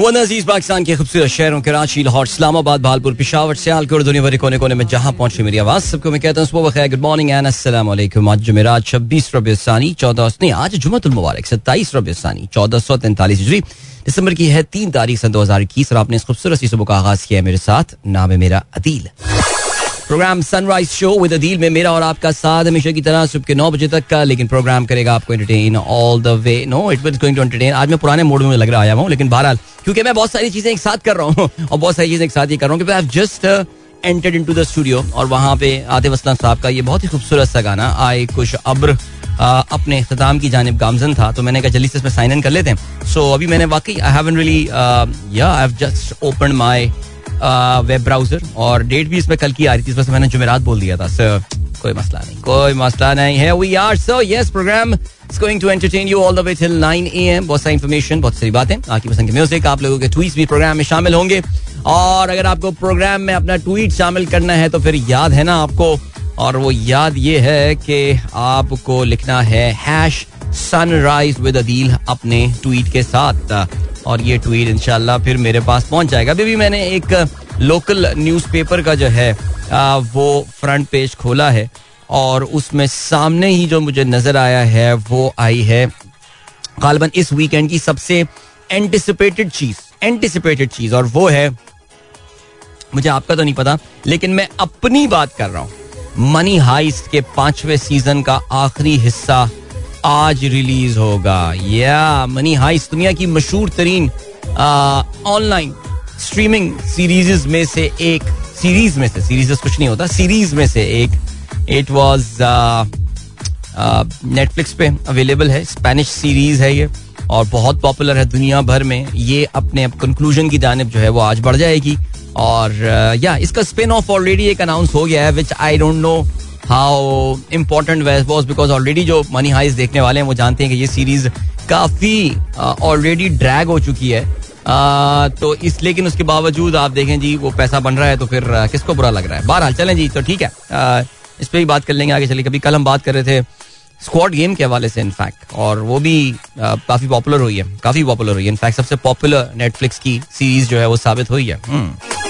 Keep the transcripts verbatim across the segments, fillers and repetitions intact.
वो अजीज पाकिस्तान के खूबसूरत शहरों कराची, लाहौर, इस्लामाबाद, भालपुर, पिशावर, सियालकोट, दुनिया भर के कोने कोने में जहां पहुंची मेरी आवाज सबको मैं कहता हूँ सुबह बखैर, गुड मॉर्निंग एंड अस्सलाम वालेकुम। आज जुमेरात छब्बीस रबीउल सानी चौदह नहीं आज जुमअतुल मुबारक सत्ताईस रबीउल सानी चौदह सौ तैंतालीस हिजरी दिसंबर की है तीन तारीख सन दो हजार इक्कीस और आपने इस खूबसूरत सी सुबह का आगाज किया है मेरे साथ। नाम है मेरा Adeel. Program sunrise show with Adeel में मेरा और आपका साथ हमेशा की तरह सुबह के नौ बजे तक का, लेकिन प्रोग्राम करेगा आपको entertain all the way. No it was going to entertain. आज मैं पुराने मूड में लग रहा आया हूँ, लेकिन बहरहाल क्योंकि मैं बहुत सारी चीजें एक साथ कर रहा हूँ और बहुत सारी चीजें एक साथ ही कर रहा हूँ कि I have just entered into the studio और वहाँ पे आतिफ असलम साहब का ये बहुत ही खूबसूरत सा गाना आए कुछ अब्र अपने इख्तिताम की जानिब गामजन था, तो मैंने कहा जल्दी से इसमें साइन इन कर लेते हैं। सो अभी मैंने वाकई आई हैवंट रियली या I have just opened my web browser और डेट भी इसमें कल की आ रही थी, इस वजह से मैंने जुमेरात बोल दिया था। सो कोई मसला नहीं, कोई मसला नहीं है। We are so yes program is going to entertain you all the way till nine A M. बहुत सारी इन्फॉर्मेशन, बहुत सारी बातें, आपकी पसंद के म्यूजिक, आप लोगों के ट्वीट्स भी प्रोग्राम में शामिल होंगे। और अगर आपको प्रोग्राम में अपना ट्वीट शामिल करना है तो फिर याद है ना आपको, और वो याद ये है कि आपको लिखना है हैश सनराइज विद अदील अपने ट्वीट के साथ, और ये ट्वीट इंशाल्लाह फिर मेरे पास पहुंच जाएगा। अभी भी मैंने एक लोकल न्यूज़पेपर का जो है आ, वो फ्रंट पेज खोला है और उसमें सामने ही जो मुझे नजर आया है वो आई है गालिबन इस वीकेंड की सबसे एंटिसिपेटेड चीज एंटिसिपेटेड चीज और वो है, मुझे आपका तो नहीं पता लेकिन मैं अपनी बात कर रहा हूं, मनी हाइस्ट के पांचवें सीजन का आखिरी हिस्सा आज रिलीज होगा। या मनी हाइस्ट दुनिया की मशहूर तरीन ऑनलाइन स्ट्रीमिंग सीरीज में से एक सीरीज में से सीरीज कुछ नहीं होता सीरीज में से एक इट वाज नेटफ्लिक्स पे अवेलेबल है। स्पेनिश सीरीज है ये और बहुत पॉपुलर है दुनिया भर में। ये अपने कंक्लूजन की जानिब जो है वो आज बढ़ जाएगी और uh, या इसका स्पिन ऑफ ऑलरेडी एक अनाउंस हो गया है, which I don't know how important was because already जो मनी हाइस्ट देखने वाले हैं वो जानते हैं कि ये सीरीज काफी ऑलरेडी uh, ड्रैग हो चुकी है। uh, तो इस लेकिन उसके बावजूद आप देखें जी वो पैसा बन रहा है तो फिर uh, किसको बुरा लग रहा है। बहरहाल चलें जी, तो ठीक है, uh, इस पर ही बात कर लेंगे आगे चलिए। कभी कल हम बात कर रहे थे स्क्वाड गेम के हवाले से इनफैक्ट, और वो भी uh, काफी पॉपुलर हुई है काफी पॉपुलर हुई है इनफैक्ट सबसे पॉपुलर नेटफ्लिक्स की सीरीज जो है वो साबित हुई है। hmm.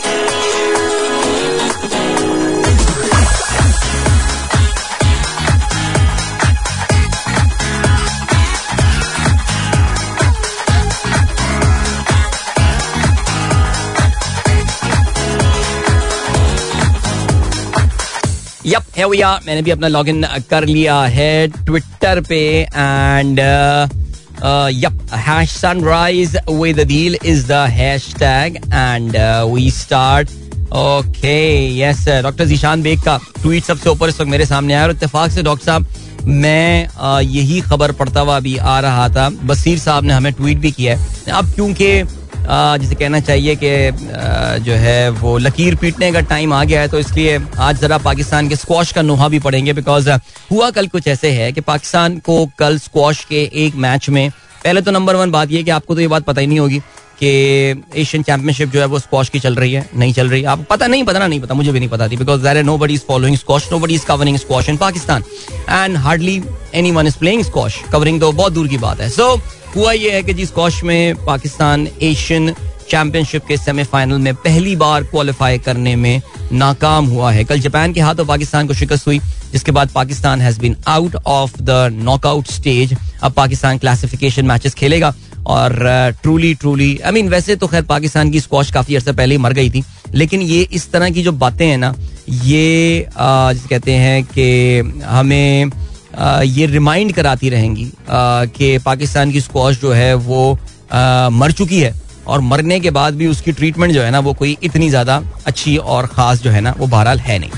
Yup here we are, मैंने भी अपना लॉगिन कर लिया है ट्विटर पे and yup hash sunrise with Adeel is the hashtag and we start. Okay yes, doctor Zeeshan Baig का ट्वीट सबसे ऊपर इस वक्त मेरे सामने आया और इत्तेफाक से डॉक्टर साहब मैं uh, यही खबर पढ़ता हुआ अभी आ रहा था, बसीर साहब ने हमें ट्वीट भी किया है। अब क्योंकि जिसे कहना चाहिए कि जो है वो लकीर पीटने का टाइम आ गया है तो इसलिए आज जरा पाकिस्तान के स्क्वॉश का नोहा भी पढ़ेंगे। बिकॉज हुआ कल कुछ ऐसे है कि पाकिस्तान को कल स्क्वॉश के एक मैच में, पहले तो नंबर वन बात ये कि आपको तो ये बात पता ही नहीं होगी कि एशियन चैंपियनशिप जो है वो स्क्वॉश की चल रही है, नहीं चल रही। आपको पता नहीं पता ना नहीं पता, मुझे भी नहीं पता थी because there are nobody is following squash, nobody is covering squash in Pakistan and hardly anyone is playing squash. Covering तो बहुत दूर की बात है। सो हुआ ये है कि जी स्क्वॉश में पाकिस्तान एशियन चैंपियनशिप के सेमीफाइनल में पहली बार क्वालिफाई करने में नाकाम हुआ है। कल जापान के हाथों पाकिस्तान को शिकस्त हुई, जिसके बाद Pakistan has been out of the knockout stage. अब पाकिस्तान क्लासिफिकेशन मैचेस खेलेगा और ट्रूली ट्रूली आई मीन वैसे तो खैर पाकिस्तान की स्क्वॉश काफी अर्से पहले ही मर गई थी, लेकिन ये इस तरह की जो बातें हैं ना ये जिसे कहते हैं कि हमें आ, ये रिमाइंड कराती रहेंगी कि पाकिस्तान की स्क्वॉश जो है वो आ, मर चुकी है और मरने के बाद भी उसकी ट्रीटमेंट जो है ना वो कोई इतनी ज्यादा अच्छी और खास जो है ना वो बहरहाल है नहीं।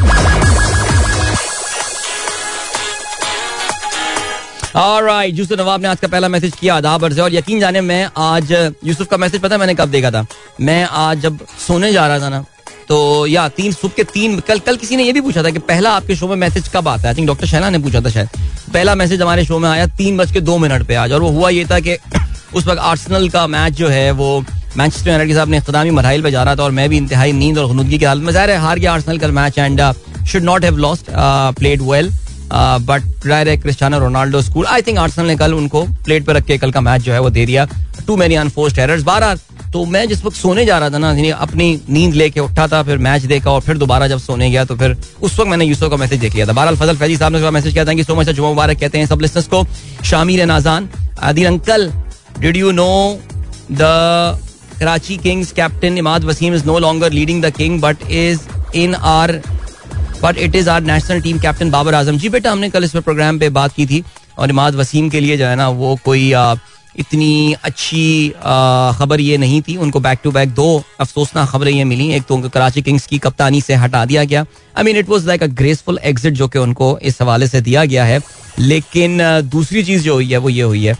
ऑलराइट, यूसुफ नवाब ने आज का पहला मैसेज किया, आदाब अर्ज़, और यकीन जाने मैं आज यूसुफ का मैसेज पता है मैंने कब देखा था, मैं आज जब सोने जा रहा था ना तो या तीन सुबह के तीन कल कल किसी ने ये भी पूछा था कि पहला आपके शो में मैसेज कब आता है। आई थिंक डॉक्टर शैला ने पूछा था शायद, पहला मैसेज हमारे शो में आया तीन बज के दो मिनट पे आज, और वो हुआ ये था कि उस वक्त आर्सेनल का मैच जो है वो मैनचेस्टर यूनाइटेड के साथ अपने इख्तितामी मरहल पे जा रहा था और मैं भी इंतहाई नींद और ग़ुनूदगी की हालत में, ज़ाहिर है हार गया आर्सेनल का match and should not have lost, played well but direct Cristiano Ronaldo school. I think Arsenal ने कल उनको प्लेट पे रख के कल का मैच जो है वो दे दिया, टू मेनी अनफोर्स्ड एरर्स। बारह तो मैं जिस वक्त सोने जा रहा था ना, अपनी नींद लेके उठा था, फिर मैच देखा और फिर दोबारा जब सोने गया तो फिर उस वक्त मैंने यूसुफ का मैसेज देख लिया था. बहरहाल फजल फैजी साहब ने मैसेज किया था कि सो मच जुमा मुबारक कहते हैं सब लिस्टनर्स को. Shamir Nazan, Adil uncle, did you know the Karachi kings captain Imad Wasim is no longer leading the king but is in our but it is our national team captain Babar Azam. जी बेटा, हमने कल इस पर प्रोग्राम पे बात की थी और इमाद वसीम के लिए जो है ना वो कोई आ, इतनी अच्छी खबर ये नहीं थी. उनको बैक टू बैक दो अफसोसनाक खबरें ये मिली. एक तो उनको कराची किंग्स की कप्तानी से हटा दिया गया. I mean it was like a graceful exit जो कि उनको इस हवाले से दिया गया है. लेकिन दूसरी चीज़ जो हुई है वो ये हुई है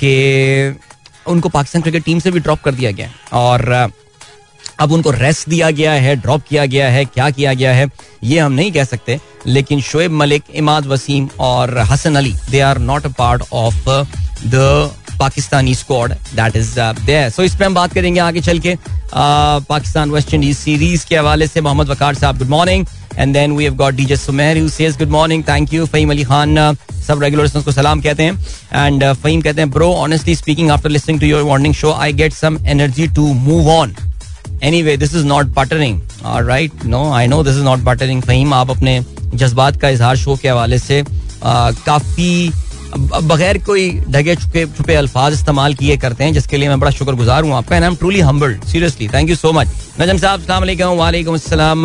कि उनको पाकिस्तान क्रिकेट टीम से भी ड्रॉप कर दिया गया है और अब उनको रेस्ट दिया गया है, ड्रॉप किया गया है. क्या किया गया है ये हम नहीं कह सकते, लेकिन शोएब मलिक, इमाद वसीम और Hasan Ali, they are not a part of the Pakistani squad that is there. So इस पे हम बात करेंगे आगे चल के. पाकिस्तान वेस्ट इंडीज सीरीज के हवाले से Mohammad Waqar sahab, good morning. And then we have got DJ Sumer who says good morning, thank you. Faheem Ali Khan, सब रेगुलर लिसनर्स को सलाम कहते हैं. एंड फहीम कहते हैं, bro honestly speaking after listening to your morning show I get some energy to move on. Anyway, this is not buttering. All right, no, I know this is not buttering. Faheem, आप अपने जज्बात का इजहार show के हवाले से काफ़ी बगैर कोई ढके छुपे छुपे अल्फाज इस्तेमाल किए करते हैं, जिसके लिए मैं बड़ा शुक्रगुजार हूँ आपका. And I am truly humbled, seriously, thank you so much. Najam sahab, अस्सलाम वालेकुम. वालेकुम अस्सलाम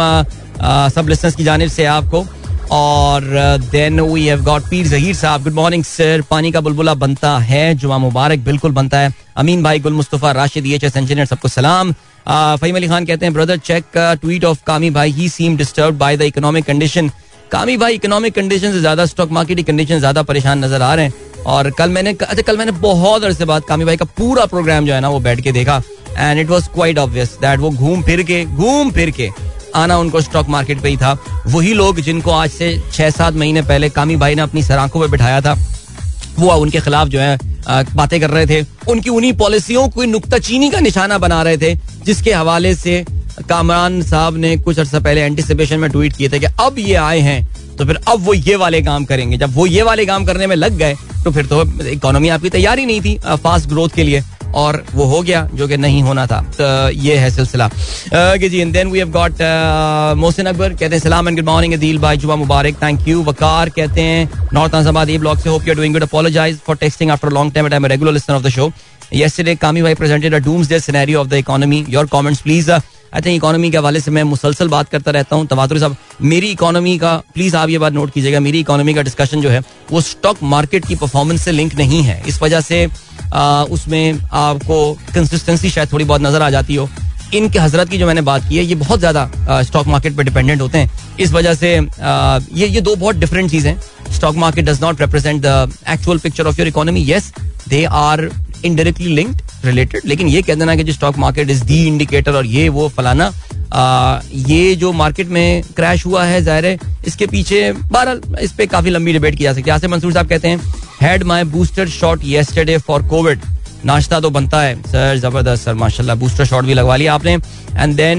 सब लिसनर्स की जानिब से आपको. और देन वी हैव गॉट पीर जहीर साहब, गुड मॉर्निंग सर. पानी का बुलबुला बनता है, जुमा मुबारक. बिल्कुल बनता है. अमीन भाई, Gul Mustafa, Rashid, H S engineer, सबको सलाम. फहीम अली खान कहते हैं, brother check tweet of Kami भाई, he seem disturbed by the economic condition. Kami भाई, इकोनॉमिक कंडीशन से ज्यादा स्टॉक मार्केट की कंडीशन ज्यादा परेशान नजर आ रहे हैं. और कल मैंने अच्छा कल मैंने बहुत अरसे बाद कामी भाई का पूरा प्रोग्राम जो है ना वो बैठ के देखा. And it was quite obvious that वो घूम फिर के घूम फिर के आना उनको स्टॉक मार्केट पे ही था. वही लोग जिनको आज से छह सात महीने पहले कामी भाई ने अपनी सराखों पे बिठाया था, वो उनके खिलाफ जो है बातें कर रहे थे. उनकी उन्हीं पॉलिसियों को नुक्ताचीनी का निशाना बना रहे थे, जिसके हवाले से कामरान साहब ने कुछ अर्सा पहले एंटीसिपेशन में ट्वीट किए थे कि अब ये आए हैं तो फिर अब वो ये वाले काम करेंगे. जब वो ये वाले काम करने में लग गए तो फिर तो इकोनॉमी आपकी तैयार ही नहीं थी फास्ट ग्रोथ के लिए, और वो हो गया जो कि नहीं होना था. तो ये है सिलसिला. जी, and then we have got Mohsin Akbar, कहते हैं सलाम एंड गुड मॉर्निंग अदील भाई, जुमा मुबारक, थैंक यू. वकार कहते हैं नॉर्थ आज़ाबाद ए ब्लॉक से, hope you are doing good, apologise for texting after long time, but I am a regular listener of the show. Yesterday, Kami bhai presented a doomsday scenario of the economy. Your comments, please. I think economy के हवाले से मैं मुसलसल बात करता रहता हूँ. तवातुर साहब, मेरी इकोनॉमी का प्लीज आप ये बात नोट कीजिएगा, मेरी इकोनॉमी का डिस्कशन जो है वो स्टॉक मार्केट की परफॉर्मेंस से लिंक नहीं है. इस वजह से आ, उसमें आपको कंसिस्टेंसी शायद थोड़ी बहुत नजर आ जाती हो. इनके हजरत की जो मैंने बात की है ये बहुत ज्यादा स्टॉक मार्केट पे डिपेंडेंट होते हैं. इस वजह से आ, ये ये दो बहुत डिफरेंट चीजें. Stock market does not represent the actual picture of your economy. Yes, they are indirectly linked, related, लेकिन ये कह देना कि जो stock market is the indicator और ये वो फलाना, आ, ये जो मार्केट में क्रैश हुआ है जाहिर है इसके पीछे बहरहाल इस पे काफी लंबी डिबेट की जा सकती है. आसिफ मंसूर साहब कहते हैं, had my booster shot yesterday for COVID. नाश्ता तो बनता है सर, जबरदस्त सर, माशाल्लाह, बूस्टर शॉट भी लगवा लिया आपने. एंड देन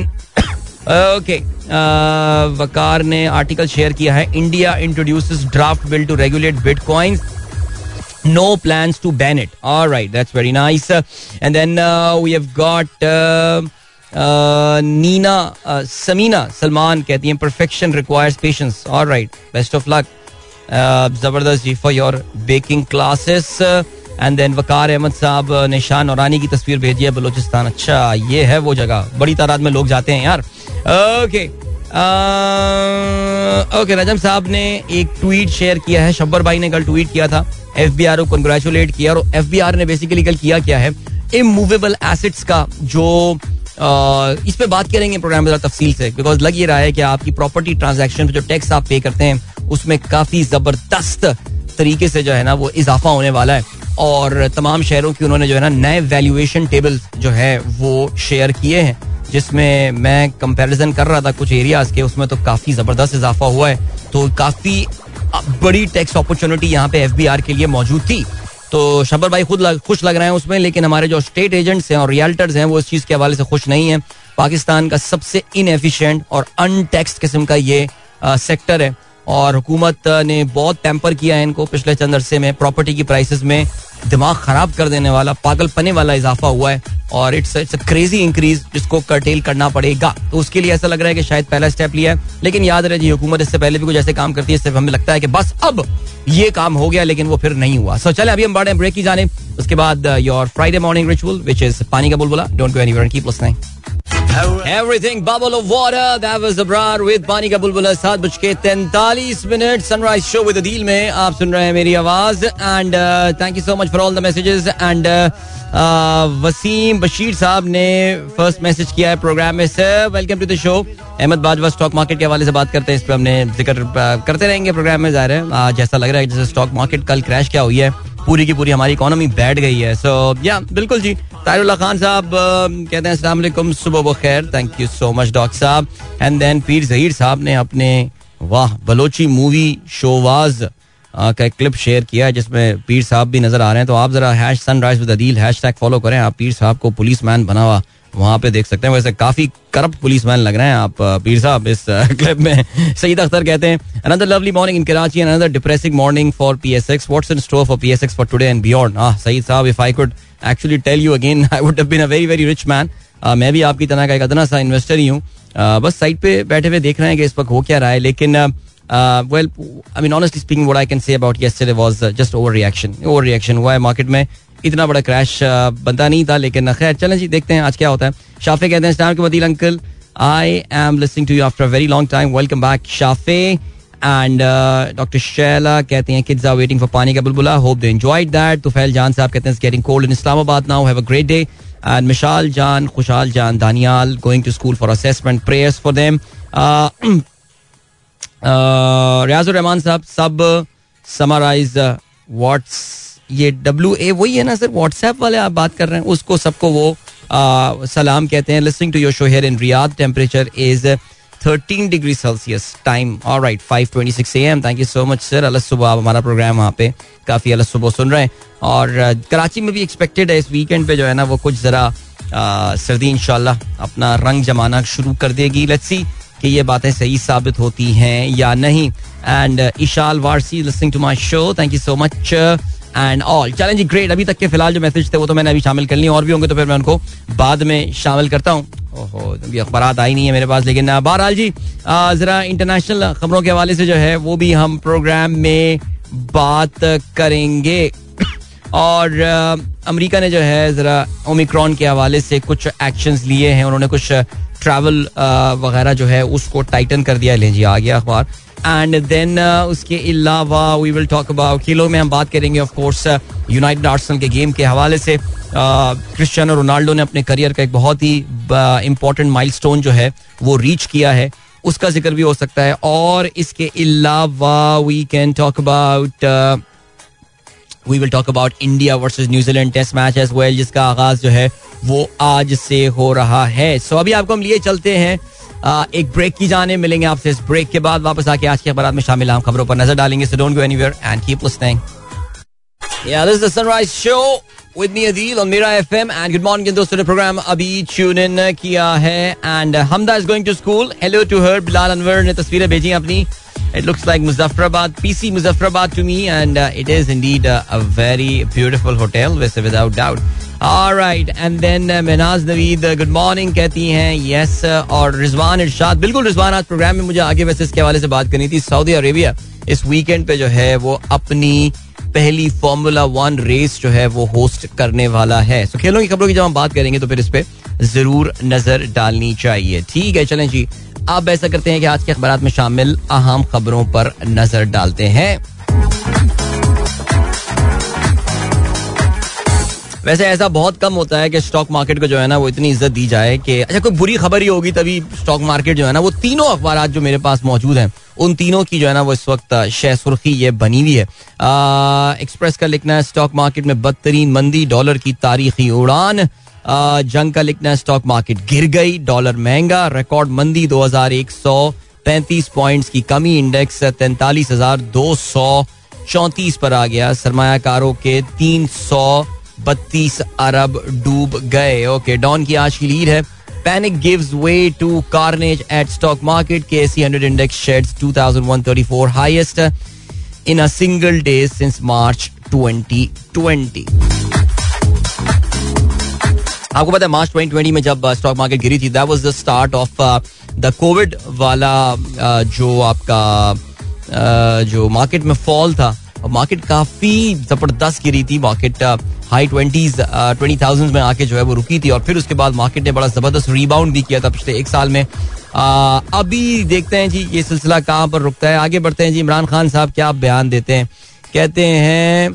ओके, वकार ने आर्टिकल शेयर किया है, India introduces draft bill to regulate bitcoins, no plans to ban it. All right, that's very nice. Uh, and then uh, we have got uh, uh, Nina uh, Samina Salman कहती हैं, perfection requires patience. All right, best of luck. uh, जबरदस्त जी for your baking classes. uh, and then वकार अहमद साहब निशान औरानी की तस्वीर भेजी है, बलोचिस्तान. अच्छा, ये है वो जगह, बड़ी तादाद में लोग जाते हैं यार. ओके ओके, नजम साहब ने एक ट्वीट शेयर किया है, शब्बर भाई ने कल ट्वीट किया था, एफबीआर को कंग्रेचुलेट किया. और एफबीआर ने बेसिकली कल किया क्या है, इमूवेबल एसेट्स का जो आ, इस पे बात करेंगे प्रोग्राम में तफसील से, बिकॉज लग ये रहा है कि आपकी प्रॉपर्टी ट्रांजैक्शन पे जो टैक्स आप पे करते हैं उसमें काफी जबरदस्त तरीके से जो है ना वो इजाफा होने वाला है. और तमाम शहरों की उन्होंने जो है ना नए वैल्यूएशन टेबल जो है वो शेयर किए हैं, जिसमें मैं कंपैरिजन कर रहा था कुछ एरियाज के, उसमें तो काफी जबरदस्त इजाफा हुआ है. तो काफी बड़ी टैक्स अपॉर्चुनिटी यहाँ पे एफबीआर के लिए मौजूद थी. तो शब्बर भाई खुद लग, खुश लग रहे हैं उसमें, लेकिन हमारे जो स्टेट एजेंट्स हैं और रियल्टर्स हैं वो इस चीज के हवाले से खुश नहीं है. पाकिस्तान का सबसे इनएफिशिएंट और अनटैक्स्ड किस्म का ये सेक्टर है, और हुकूमत ने बहुत पैम्पर किया है इनको पिछले चंद अरसे में. प्रॉपर्टी की प्राइसेस में दिमाग खराब कर देने वाला, पागलपने वाला इजाफा हुआ है और it's it's a crazy increase जिसको कर्टेल करना पड़ेगा. तो उसके लिए ऐसा लग रहा है कि शायद पहला स्टेप लिया है, लेकिन याद रहे जी हुकूमत इससे पहले भी कुछ ऐसे काम करती है, इससे हमें लगता है कि बस अब ये काम हो गया, लेकिन वो फिर नहीं हुआ. सो चले अभी हम बढ़े ब्रेक की जाने, उसके बाद your Friday morning ritual which is पानी का बुलबुला. Don't go anywhere and keep listening. Everything bubble of water. That was Abrar with पानी का बुलबुला. सात बज के तैंतालीस minute sunrise show with Adeel में आप सुन रहे हैं मेरी आवाज. And thank you so much for all the messages. And Wasim Bashir sahab ने फर्स्ट मैसेज किया है प्रोग्राम में. Sir welcome to the show. Ahmed Bajwa stock market के हवाले से बात करते हैं, इस पर हमने जिक्र uh, करते रहेंगे प्रोग्राम में. जाहिर है आज ऐसा लग रहा है जैसे स्टॉक मार्केट कल क्रैश क्या हुई है, पूरी की पूरी हमारी इकोनॉमी बैठ गई है. सो या बिल्कुल जी. ताहिरुल्लाह खान साहब कहते हैं अस्सलाम वालेकुम, सुबह बखैर. Thank you so much doctor sahab. And then Pir Zaheer साहब ने अपने वाह बलोची मूवी शोवाज का एक क्लिप शेयर किया है जिसमें पीर साहब भी नजर आ रहे हैं. तो आप जरा hash sunrise with Adeel hashtag follow करें. आप पीर साहब को पुलिस मैन बना हुआ वहां पे देख सकते हैं. वैसे काफी करप्ट पुलिसमैन लग रहे हैं आप पीर साहब इस क्लिप में. सईद अख्तर कहते हैं another lovely morning in Karachi and another depressing morning for PSX. What's in store for PSX for today and beyond. Ah Saeed sahab, if I could actually tell you again I would have been a very very rich man. मैं भी आपकी तरह का एक अदना सा investor ही हूँ. uh, बस साइड पे बैठे हुए देख रहे हैं कि इस वक्त हो क्या रहा है. लेकिन well I mean honestly speaking what I can say about yesterday was just overreaction. Overreaction हुआ है मार्केट में. इतना बड़ा क्रैश बनता नहीं था, लेकिन खैर चलें जी देखते हैं आज क्या होता है. शाफे कहते हैं अस्सलाम वालेकुम Adeel uncle, I am listening to you after a very long time. Welcome back Shafay. And doctor Shaila कहते हैं किड्स आर वेटिंग फॉर पानी का बुलबुला, hope they enjoyed that. Tufail Jan sahab कहते हैं it's getting cold in Islamabad now, have a great day. And Mishal Jan, Khushhal Jan, Daniyal going to school for assessment, prayers for them. Riazur Rahman sahab सब summarise what's ये W A वही है ना सर, व्हाट्सएप वाले आप बात कर रहे हैं उसको, सबको वो आ, सलाम कहते हैं. Listening to your show here in Riyadh, temperature is thirteen degree Celsius, time alright five twenty six A M. Thank you so much sir. अलग सुबह आप हमारा प्रोग्राम वहाँ पे काफ़ी अलग सुबह सुन रहे हैं. और कराची में भी एक्सपेक्टेड है इस वीकेंड पे जो है ना वो कुछ ज़रा सर्दी इंशाल्लाह अपना रंग जमाना शुरू कर देगी. लेट्स सी कि ये बातें सही साबित होती हैं या नहीं. And Ishal Warsi listening to my show, thank you so much and all. Challenge great. अभी तक के फिलहाल जो मैसेज थे वो तो मैंने अभी शामिल कर लिए, और भी होंगे तो फिर मैं उनको बाद में शामिल करता हूँ. ओहो अभी अखबारात आई नहीं है मेरे पास, लेकिन बहरहाल जी जरा इंटरनेशनल खबरों के हवाले से जो है वो भी हम प्रोग्राम में बात करेंगे. और अमेरिका ने जो है जरा ओमिक्रॉन के हवाले से कुछ एक्शंस लिए हैं. उन्होंने कुछ ट्रैवल वगैरह जो है उसको टाइटन कर दिया. ले जी आ गया अखबार. एंड देन उसके अलावा वी विल टॉक अबाउट खेलों में हम बात करेंगे ऑफ कोर्स यूनाइटेड आर्सेनल के गेम के हवाले से. क्रिस्टियानो रोनाल्डो ने अपने करियर का एक बहुत ही इंपॉर्टेंट माइलस्टोन जो है वो रीच किया है, उसका जिक्र भी हो सकता है. और इसके अलावा we can talk about we will talk about India versus New Zealand test match as well, जिसका आगाज जो है वो आज से हो रहा है. सो so, अभी आपको हम लिए चलते हैं Uh, एक ब्रेक की जाने. मिलेंगे आपसे इस ब्रेक के बाद. वापस आके आज की अखबारात में शामिल हम खबरों पर नजर डालेंगे. So don't go anywhere and keep listening. Yeah this is the sunrise show with me Adeel on Mera FM. And good morning दोस्तों ने प्रोग्राम अभी ट्यून इन किया है. And Hamda is going to school. Hello to her. Bilal Anwar ने तस्वीरें भेजी अपनी. It looks like Muzaffarabad, P C Muzaffarabad to me, and uh, it is indeed uh, a very beautiful hotel, without doubt. All right, and then uh, Mehnaz Naveed, uh, good morning कहती हैं. Yes, uh, और रिजवान इरशाद, बिल्कुल रिजवान, आज programme में मुझे आगे वैसे इसके हवाले से बात करनी थी. सऊदी अरेबिया इस वीकेंड पे जो है वो अपनी पहली फॉर्मूला वन रेस जो है वो होस्ट करने वाला है. सो खेलों की खबरों की जब हम बात करेंगे तो फिर इस पे जरूर नजर डालनी चाहिए. ठीक है, चलें जी अब ऐसा करते हैं कि आज के अखबारात में शामिल अहम खबरों पर नजर डालते हैं. वैसे ऐसा बहुत कम होता है कि स्टॉक मार्केट को जो है ना वो इतनी इज्जत दी जाए कि अच्छा कोई बुरी खबर ही होगी तभी स्टॉक मार्केट जो है ना वो तीनों अखबारात जो मेरे पास मौजूद हैं उन तीनों की जो है ना वो इस वक्त शह सुर्खी ये बनी हुई है. एक्सप्रेस का लिखना है स्टॉक मार्केट में बदतरीन मंदी, डॉलर की तारीखी उड़ान. जंग का लिखना है स्टॉक मार्केट गिर गई, डॉलर महंगा, रिकॉर्ड मंदी, दो हजार एक सौ पैंतीस पॉइंट्स की कमी, इंडेक्स तैंतालीस हजार दो सौ चौंतीस पर आ गया, सरमायाकारों के तीन सौ बत्तीस अरब डूब गए. ओके, डॉन की आज की लीड है Panic gives way to carnage at stock market. K S E one hundred index sheds two thousand one hundred thirty-four, highest in a single day since March twenty twenty. आपको पता है मार्च twenty twenty में जब stock market गिरी थी, that was the start of the COVID वाला जो आपका जो मार्केट में फॉल था. मार्केट काफी जबरदस्त गिरी थी. Market high twenties twenty thousand में आके जो है वो रुकी थी और फिर उसके बाद मार्केट ने बड़ा जबरदस्त रीबाउंड भी किया था पिछले एक साल में. आ, अभी देखते हैं जी ये सिलसिला कहाँ पर रुकता है. आगे बढ़ते हैं जी. इमरान खान साहब क्या बयान देते हैं. कहते हैं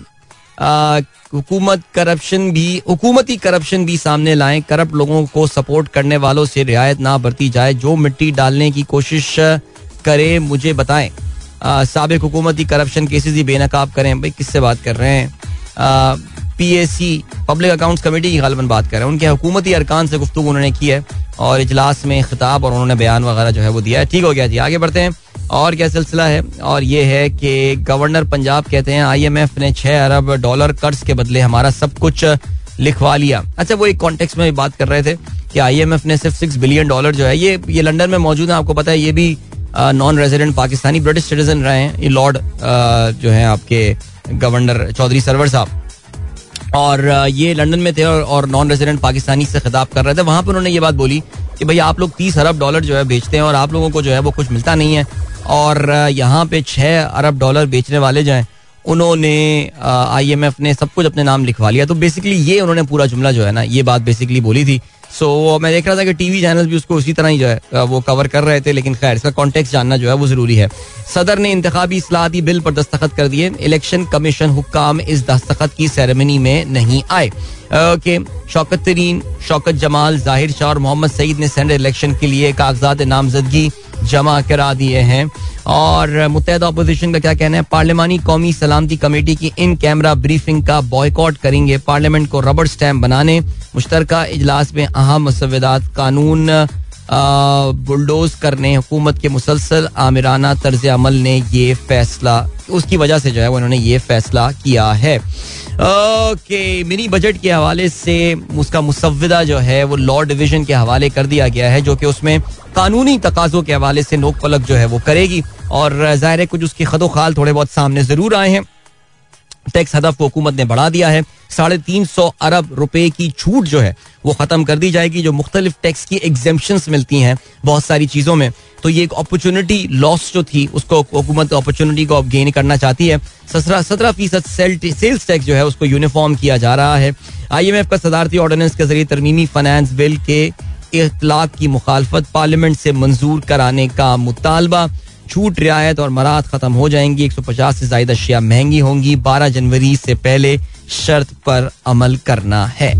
हुकूमत करप्शन भी हुकूमती करप्शन भी सामने लाएं. करप्ट लोगों को सपोर्ट करने वालों से रियायत ना बरती जाए. जो मिट्टी डालने की कोशिश करे मुझे बताएं. साबिक हुकूमती करप्शन केसेस ही बेनकाब करें. भाई किससे बात कर रहे हैं. P A C public accounts committee की गालिबन बात कर रहे हैं. उनके हुकूमती अरकान से गुफ्तगू उन्होंने की है और इजलास में खिताब और उन्होंने बयान वगैरह जो है वो दिया है. ठीक हो गया जी. आगे बढ़ते हैं. और क्या सिलसिला है. और ये है कि गवर्नर पंजाब कहते हैं आई एम एफ ने छह अरब डॉलर कर्ज के बदले हमारा सब कुछ लिखवा लिया. अच्छा वो एक कॉन्टेक्स्ट में बात कर रहे थे कि आई एम एफ ने सिर्फ सिक्स बिलियन डॉलर जो है ये ये लंदन में मौजूद है. आपको पता है ये भी non resident Pakistani British citizen रहे हैं. ये लॉर्ड जो है आपके गवर्नर चौधरी सरवर साहब और ये लंदन में थे और नॉन रेजिडेंट पाकिस्तानी से खिताब कर रहे थे. वहां पर उन्होंने ये बात बोली कि भाई आप लोग तीस अरब डॉलर जो है बेचते हैं और आप लोगों को जो है वो कुछ मिलता नहीं है और यहाँ पे छह अरब डॉलर बेचने वाले जो हैं उन्होंने आई एम एफ ने सब कुछ अपने नाम लिखवा लिया. तो बेसिकली ये उन्होंने पूरा जुमला जो है ना ये बात बेसिकली बोली थी. सो so, मैं देख रहा था कि टीवी चैनल भी उसको उसी तरह ही जो है वो कवर कर रहे थे. लेकिन खैर इसका कॉन्टेक्स्ट जानना जो है वो जरूरी है. सदर ने इंतखाबी इस्लाहाती बिल पर दस्तखत कर दिए. इलेक्शन कमीशन हुक्काम इस दस्तखत की सेरेमनी में नहीं आए. ओके शौकत तरीन, शौकत जमाल, जाहिर शाह और मोहम्मद सईद ने सेनेट इलेक्शन के लिए कागजात नामजदगी जमा करा दिए हैं. और मुत्तहदा अपोजिशन का क्या कहना है. पार्लिमानी कौमी सलामती कमेटी की इन कैमरा ब्रीफिंग का बॉयकॉट करेंगे. पार्लियामेंट को रबड़ स्टैम्प बनाने. मुश्तरका इजलास में अहम मसवदात कानून बुलडोज करने हुकूमत के मुसलसल आमिराना तर्ज अमल ने ये फैसला उसकी वजह से जो है उन्होंने ये फैसला किया है. ओके मिनी बजट के हवाले से उसका मुसव्विदा जो है वो लॉ डिवीजन के हवाले कर दिया गया है जो कि उसमें कानूनी तकाजों के हवाले से नोक पलक जो है वो करेगी. और जाहिर है कुछ उसके खदोखाल थोड़े बहुत सामने जरूर आए हैं. टैक्स हदफ को हुकूमत ने बढ़ा दिया है. साढ़े तीन सौ अरब रुपए की छूट जो है वो खत्म कर दी जाएगी जो मुख्तलिफ टैक्स की एग्जेम्पशंस मिलती हैं बहुत सारी चीजों में. तो ये एक अपॉर्चुनिटी लॉस जो थी उसको हुकूमत अपॉर्चुनिटी को अब गेन करना चाहती है. सत्रह सत्रह फीसद सेल्स टैक्स जो है उसको यूनिफॉर्म किया जा रहा है. आई एम एफ का सदारती ऑर्डिनेंस के जरिए तरमीमी फाइनेंस बिल के इख्तलाफ की मुखालफत. पार्लियामेंट से मंजूर कराने का मुतालबा. छूट रियायत और मराहत खत्म हो जाएंगी. एक सौ पचास से ज्यादा अशिया महंगी होंगी. बारह जनवरी से पहले शर्त पर अमल करना है.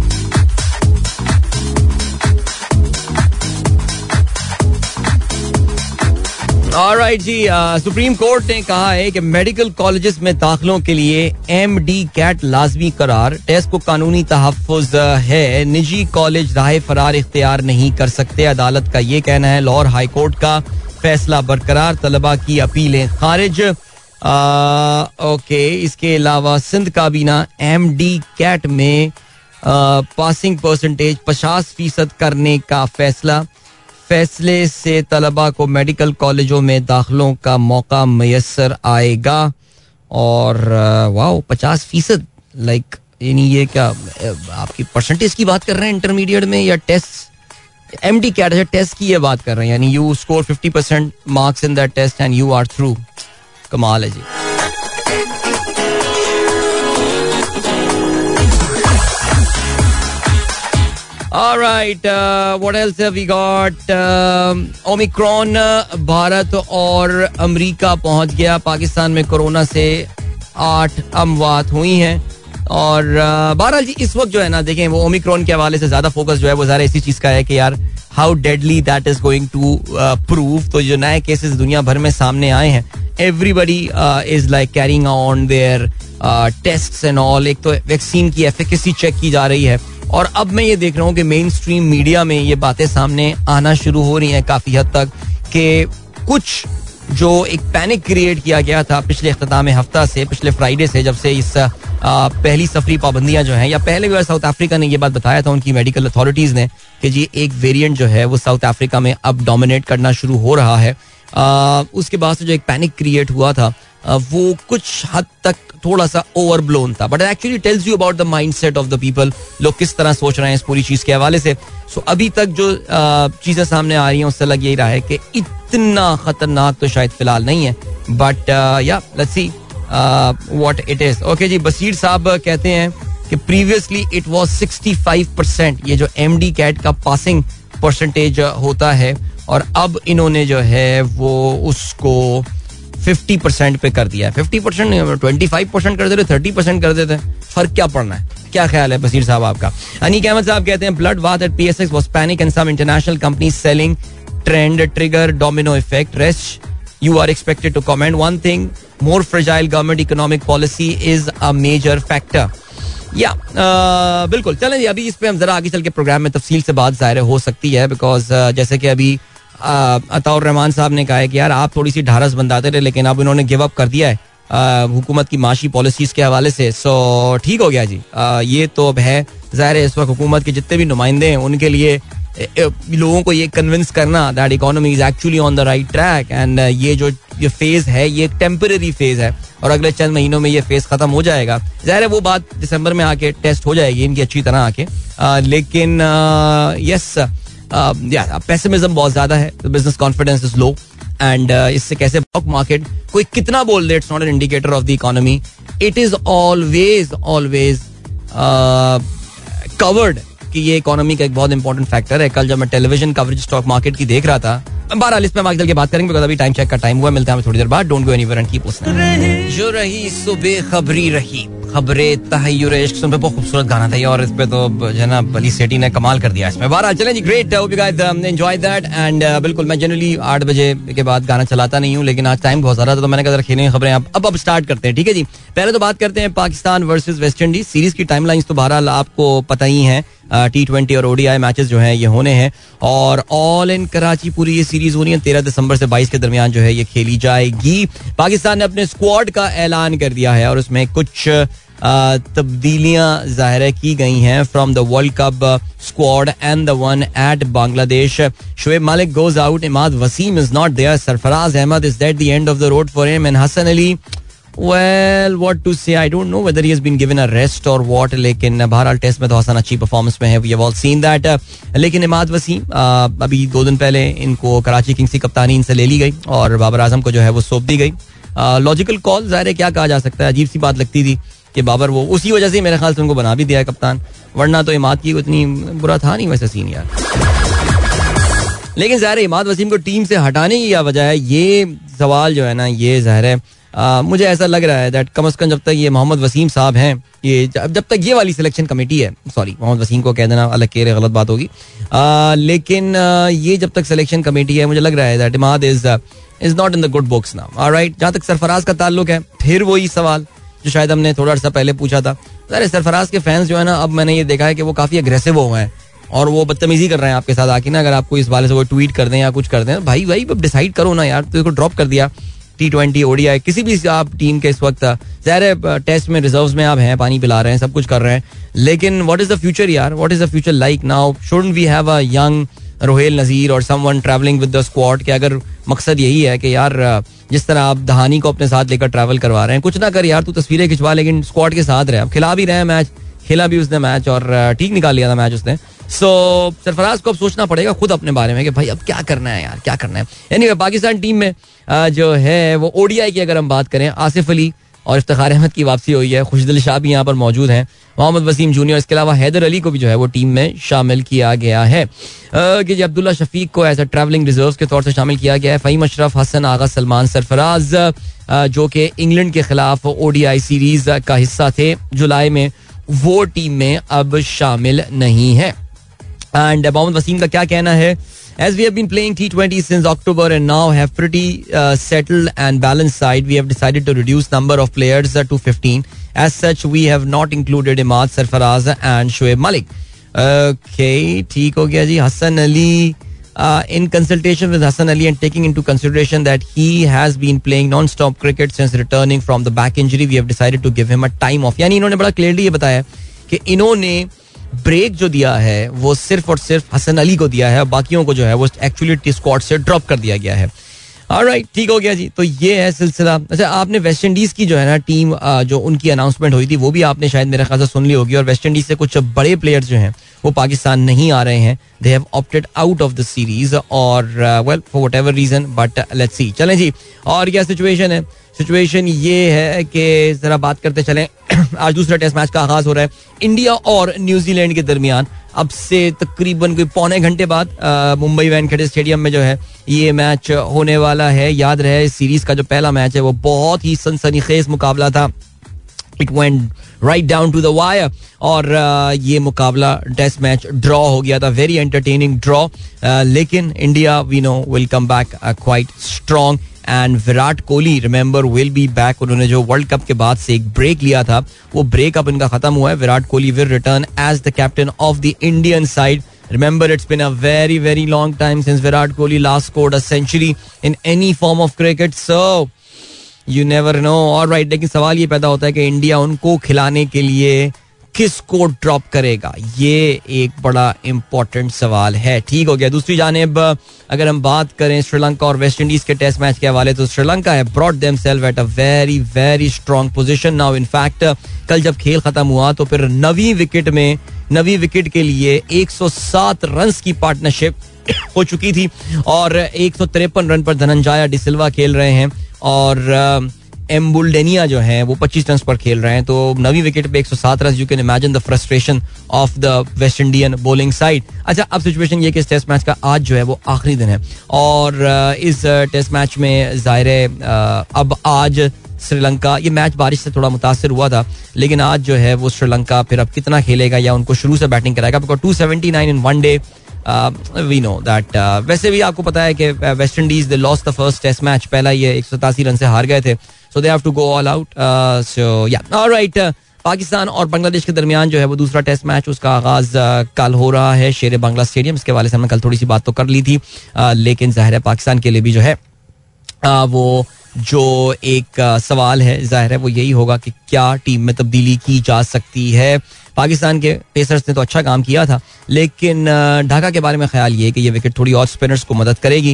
ऑलराइट जी. सुप्रीम कोर्ट ने कहा है कि मेडिकल कॉलेजेस में दाखिलों के लिए एम डी कैट लाजमी करार. टेस्ट को कानूनी तहफ़्फ़ुज़ है. निजी कॉलेज राह फरार इख्तियार नहीं कर सकते. अदालत का ये कहना है. लाहौर हाई कोर्ट का फैसला बरकरार. तलबा की अपीलें खारिज. ओके इसके अलावा सिंध काबीना एम डी कैट में आ, पासिंग परसेंटेज पचास फीसद करने का फैसला. फैसले से तलबा को मेडिकल कॉलेजों में दाखिलों का मौका मैसर आएगा. और वाओ पचास फीसद लाइक यानी ये क्या आपकी परसेंटेज की बात कर रहे हैं इंटरमीडिएट में या टेस्ट. एम डी कैट है टेस्ट की ये बात कर रहे हैं. यानी you score fifty percent marks in that test and you are through. कमाल है जी. Alright, uh, what else have we got? uh, Omicron Bharat और अमेरिका पहुंच गया. पाकिस्तान में कोरोना से आठ अमवात हुई हैं. और uh, बहरहाल जी इस वक्त जो है ना देखें वो ओमिक्रॉन के हवाले से ज्यादा फोकस जो है वो ज़रा इसी चीज का है कि यार how deadly that is going to prove. तो जो नए केसेस दुनिया भर में सामने आए हैं everybody is like carrying on their tests and all. एक तो वैक्सीन की एफिकेसी चेक की जा रही है और अब मैं ये देख रहा हूँ कि मेन स्ट्रीम मीडिया में ये बातें सामने आना शुरू हो रही हैं काफी हद तक कि कुछ जो एक पैनिक क्रिएट किया गया था पिछले इख्तिताम हफ्ता से पिछले फ्राइडे से जब से इस पहली सफरी पाबंदियां जो हैं, या पहले भी साउथ अफ्रीका ने ये बात बताया था उनकी मेडिकल अथॉरिटीज़ ने कि जी एक वेरिएंट जो है वो साउथ अफ्रीका में अब डोमिनेट करना शुरू हो रहा है. आ, उसके बाद से जो एक पैनिक क्रिएट हुआ था आ, वो कुछ हद तक थोड़ा सा ओवर ब्लोन था, but actually tells you about the mindset of the people. लोग किस तरह सोच रहे हैं इस पूरी चीज़ के हवाले से. सो so, अभी तक जो चीज़ें सामने आ रही हैं उससे लग यही रहा है कि इतना खतरनाक तो शायद फिलहाल नहीं है, but yeah let's see what it is. Okay जी, बसीर साहब कहते हैं कि previously it was sixty five percent, ये जो एमडी कैट का पासिंग परसेंटेज होता है, और अब इन्होंने जो है वो उसको फिफ्टी परसेंट पे कर दिया है. फिफ्टी परसेंट नहीं, ट्वेंटी फाइव परसेंट कर देते, थर्टी परसेंट कर देते, फर्क क्या पड़ना है. क्या ख्याल है बसीर साहब आपका. अनीक अहमद साहब कहते हैं blood bath at PSX was panic and some international companies selling trend trigger domino effect. Rest you are expected to comment. One thing, more fragile government economic policy is a major factor. या yeah, uh, बिल्कुल. चलें जी, अभी इस पे हम जरा आगे चल के प्रोग्राम में तफसील से बात ज़ाहिर हो सकती है, बिकॉज uh, जैसे कि अभी uh, अताउर रहमान साहब ने कहा है कि यार आप थोड़ी सी ढारस बंधाते रहे, लेकिन अब इन्होंने गिव अप कर दिया है uh, हुकूमत की माशी पॉलिसीज के हवाले से. सो so, ठीक हो गया जी. uh, ये तो अब है ज़ाहिर है, इस वक्त हुकूमत के जितने भी नुमाइंदे हैं उनके लिए लोगों को ये कन्विंस करना that economy is actually on the right track, and ये जो ये फेज है ये एक टेम्पररी फेज है, और अगले चंद महीनों में ये फेज खत्म हो जाएगा. जाहिर है वो बात दिसंबर में आके टेस्ट हो जाएगी इनकी अच्छी तरह आके, लेकिन यस पेसिमिज्म बहुत ज्यादा है, business confidence is low, and इससे कैसे स्टॉक मार्केट कोई कितना बोल दे, it's not an indicator of the economy. It is always always covered कि ये इकोनॉमी का एक बहुत इंपॉर्टेंट फैक्टर है. कल जब मैं टेलीविजन कवरेज स्टॉक मार्केट की देख रहा था, बहरहाल इस पे हम आगे चल के बात करेंगे, बिकॉज़ अभी टाइम चेक का टाइम हुआ. मिलते हैं थोड़ी देर बाद. Don't go anywhere and keep listening. जो रही सो बेखबरी रही, खबरें तहय्युर इश्क. सुन पे बहुत खूबसूरत गाना था और इस पे तो जो है ना बली सेठी ने कमाल कर दिया इसमें. बहरहाल चलें जी, great, hope you guys enjoy that. And बिल्कुल मैं जनरली आठ बजे के बाद गाना चलाता नहीं हूँ, लेकिन आज टाइम बहुत ज्यादा था तो मैंने कहा जरा खेलने की खबरें अब अब अब स्टार्ट करते हैं. ठीक है जी, पहले तो बात करते हैं Pakistan versus West Indies series की. टाइमलाइंस तो बहरहाल आपको पता ही है, टी ट्वेंटी और ओडीआई मैचेस जो हैं ये होने हैं, और ऑल इन कराची पूरी ये सीरीज होनी है. तेरह दिसंबर से बाईस के दरमियान जो है ये खेली जाएगी. पाकिस्तान ने अपने स्क्वाड का ऐलान कर दिया है और उसमें कुछ तब्दीलियां ज़ाहिर की गई हैं from the world Cup squad and the one at Bangladesh. Shoaib Malik goes out, Imad Wasim is not there, Sarfaraz Ahmed is that the end of the road for him, and Hasan Ali, well what to say, I don't know whether he has been given a rest or what, लेकिन बहरहाल test में तो हसन अच्छी performance में है, we have all seen that. लेकिन इमाद वसीम अभी दो दिन पहले इनको कराची किंग्स की कप्तानी इनसे ले ली गई और बाबर आजम को जो है वो सौंप दी गई. लॉजिकल कॉल, ज़ाहिर है क्या कहा जा सकता है, अजीब सी बात लगती थी कि बाबर वो उसी वजह से मेरे ख्याल से उनको बना भी दिया है कप्तान, वरना तो इमाद की उतनी बुरा था नहीं वैसे सीन यार. लेकिन ज़ाहिर है इमाद वसीम को टीम से हटाने की क्या वजह है, ये सवाल जो है ना ये ज़ाहिर है Uh, मुझे ऐसा लग रहा है दैट कम अज कम जब तक ये मोहम्मद वसीम साहब हैं, ये जब जब तक ये वाली सिलेक्शन कमेटी है, सॉरी मोहम्मद वसीम को कह देना अलग के गलत बात होगी, uh, लेकिन uh, ये जब तक सिलेक्शन कमेटी है मुझे लग रहा है that Imad is is not in the good books now. Alright, जहाँ तक सरफराज का ताल्लुक है, फिर वही सवाल जो शायद हमने थोड़ा अर्सा पहले पूछा था. अरे सरफराज के फैंस जो है ना, अब मैंने ये देखा है कि वो काफी अग्रेसिव हो गए हैं और वो बदतमीजी कर रहे हैं आपके साथ आके ना. अगर आपको इस वाले से वो ट्वीट कर दें या कुछ कर दें, भाई भाई डिसाइड करो ना यार, तो इसको ड्रॉप कर दिया टी ट्वेंटी ओडीआई किसी भी आप टीम के इस वक्त, ज़ाहिर है टेस्ट में रिजर्व्स में आप हैं, पानी पिला रहे हैं, सब कुछ कर रहे हैं, लेकिन व्हाट इज द फ्यूचर यार, what is the future like now? Shouldn't we have a young Rohail Nazir और someone travelling with the squad? कि अगर मकसद यही है कि यार जिस तरह आप दहानी को अपने साथ लेकर ट्रैवल करवा रहे हैं, कुछ ना कर यार, तू तस्वीरें खिंचवा, लेकिन स्क्वाड के साथ रहे. अब खिला भी रहे हैं मैच, खेला भी उसने मैच और ठीक निकाल लिया था मैच उसने. सो so, सरफराज को अब सोचना पड़ेगा खुद अपने बारे में कि भाई अब क्या करना है यार, क्या करना है. एनीवे पाकिस्तान टीम में आ, जो है वो ओडीआई की अगर हम बात करें, आसिफ अली और इफ्तिखार अहमद की वापसी हुई है, खुशदिल शाह भी यहाँ पर मौजूद हैं, मोहम्मद वसीम जूनियर, इसके अलावा हैदर अली को भी जो है वो टीम में शामिल किया गया है. कि जी अब्दुल्ला शफीक को एज अ ट्रैवलिंग रिजर्व के तौर से शामिल किया गया है. फ़हीम अशरफ, हसन आगा, सलमान सरफराज जो कि इंग्लैंड के खिलाफ ओडीआई सीरीज का हिस्सा थे जुलाई में, वो टीम में अब शामिल नहीं है. एंड मोहम्मद वसीम का क्या कहना है? As we have been playing T twenty since October and now have pretty uh, settled and balanced side, we have decided to reduce number of players uh, to fifteen. As such, we have not included Imad, Sarfaraz and Shoaib Malik. Okay, ठीक हो गया जी. Hasan Ali Uh, in consultation with Hassan Ali and taking into consideration that he has been playing non-stop cricket since returning from the back injury, we have decided to give him a time off. यानी इन्होंने बड़ा clearly ये बताया कि इन्होंने break जो दिया है वो सिर्फ और सिर्फ हसन अली को दिया है, बाकियों को जो है वो एक्चुअली स्क्वाड से ड्रॉप कर दिया गया है. ऑलराइट, ठीक हो गया जी. तो ये है सिलसिला. अच्छा, आपने वेस्ट इंडीज की जो है ना टीम जो उनकी अनाउंसमेंट हुई थी वो भी आपने शायद मेरे ख्याल से सुन ली होगी. और वेस्ट इंडीज से कुछ बड़े प्लेयर्स जो हैं वो पाकिस्तान नहीं आ रहे हैं. They have opted out of the series और well for whatever reason, but let's see. चलें जी, और क्या सिचुएशन है? सिचुएशन ये है कि जरा बात करते चलें. आज दूसरा टेस्ट मैच का आगाज हो रहा है इंडिया और न्यूजीलैंड के दरमियान. अब से तकरीबन कोई पौने घंटे बाद मुंबई वानखेड़े स्टेडियम में जो है ये मैच होने वाला है. याद रहे, इस सीरीज का जो पहला मैच है वो बहुत ही सनसनीखेज मुकाबला था. It went right down to the wire और uh, ये मुकाबला टेस्ट मैच ड्रॉ हो गया था. Very entertaining draw. लेकिन India we know will come back quite strong and Virat Kohli remember will be back. उन्होंने जो वर्ल्ड कप के बाद से एक ब्रेक लिया था वो ब्रेक अब इनका खत्म हुआ है. Virat Kohli will return as the captain of the Indian side. Remember, it's been a very, very long time since Virat Kohli last scored a century in any form of cricket. So, you never know. All right, लेकिन सवाल ये पैदा होता है कि India उनको खिलाने के लिए किसको ड्रॉप करेगा. ये एक बड़ा इंपॉर्टेंट सवाल है. ठीक हो गया. दूसरी जानिब अगर हम बात करें श्रीलंका और वेस्ट इंडीज के टेस्ट मैच के हवाले, तो श्रीलंका है brought themselves at a very very strong position now. In fact कल जब खेल खत्म हुआ तो फिर नवी विकेट में नवी विकेट के लिए एक सौ सात रन की पार्टनरशिप हो चुकी थी और एक सौ तिरपन रन पर धनंजय डिसिल्वा खेल रहे हैं और एम्बुल्डेनिया जो है वो पच्चीस रन पर खेल रहे हैं. तो नवी विकेट पे एक सौ सात run. You can imagine the frustration of the West Indian bowling side. अच्छा, अब सिचुएशन ये कि इस टेस्ट मैच का आज जो है वो आखिरी दिन है और इस टेस्ट मैच में जाहिर है अब आज श्रीलंका, ये मैच बारिश से थोड़ा मुतासिर हुआ था लेकिन आज जो है वो श्रीलंका फिर अब कितना खेलेगा या उनको शुरू से बैटिंग कराएगा. Because two seventy nine in one day, we know that. वैसे भी आपको पता है कि West Indies they lost the first test match. पहला ये एक सौ सतासी रन से हार गए थे. So they have to go all out. So yeah alright, Pakistan और बांग्लादेश के दरमियान जो है वो दूसरा टेस्ट मैच उसका आगाज uh, कल हो रहा है शेर बांग्ला स्टेडियम. इसके वाले से हमने कल थोड़ी सी बात तो कर ली थी uh, लेकिन जाहिर है पाकिस्तान के लिए भी जो है uh, वो जो एक uh, सवाल है जाहिर है वो यही होगा कि क्या टीम में तब्दीली की जा सकती है. पाकिस्तान के पेसर्स ने तो अच्छा काम किया था लेकिन ढाका के बारे में ख्याल ये है कि ये विकेट थोड़ी और स्पिनर्स को मदद करेगी.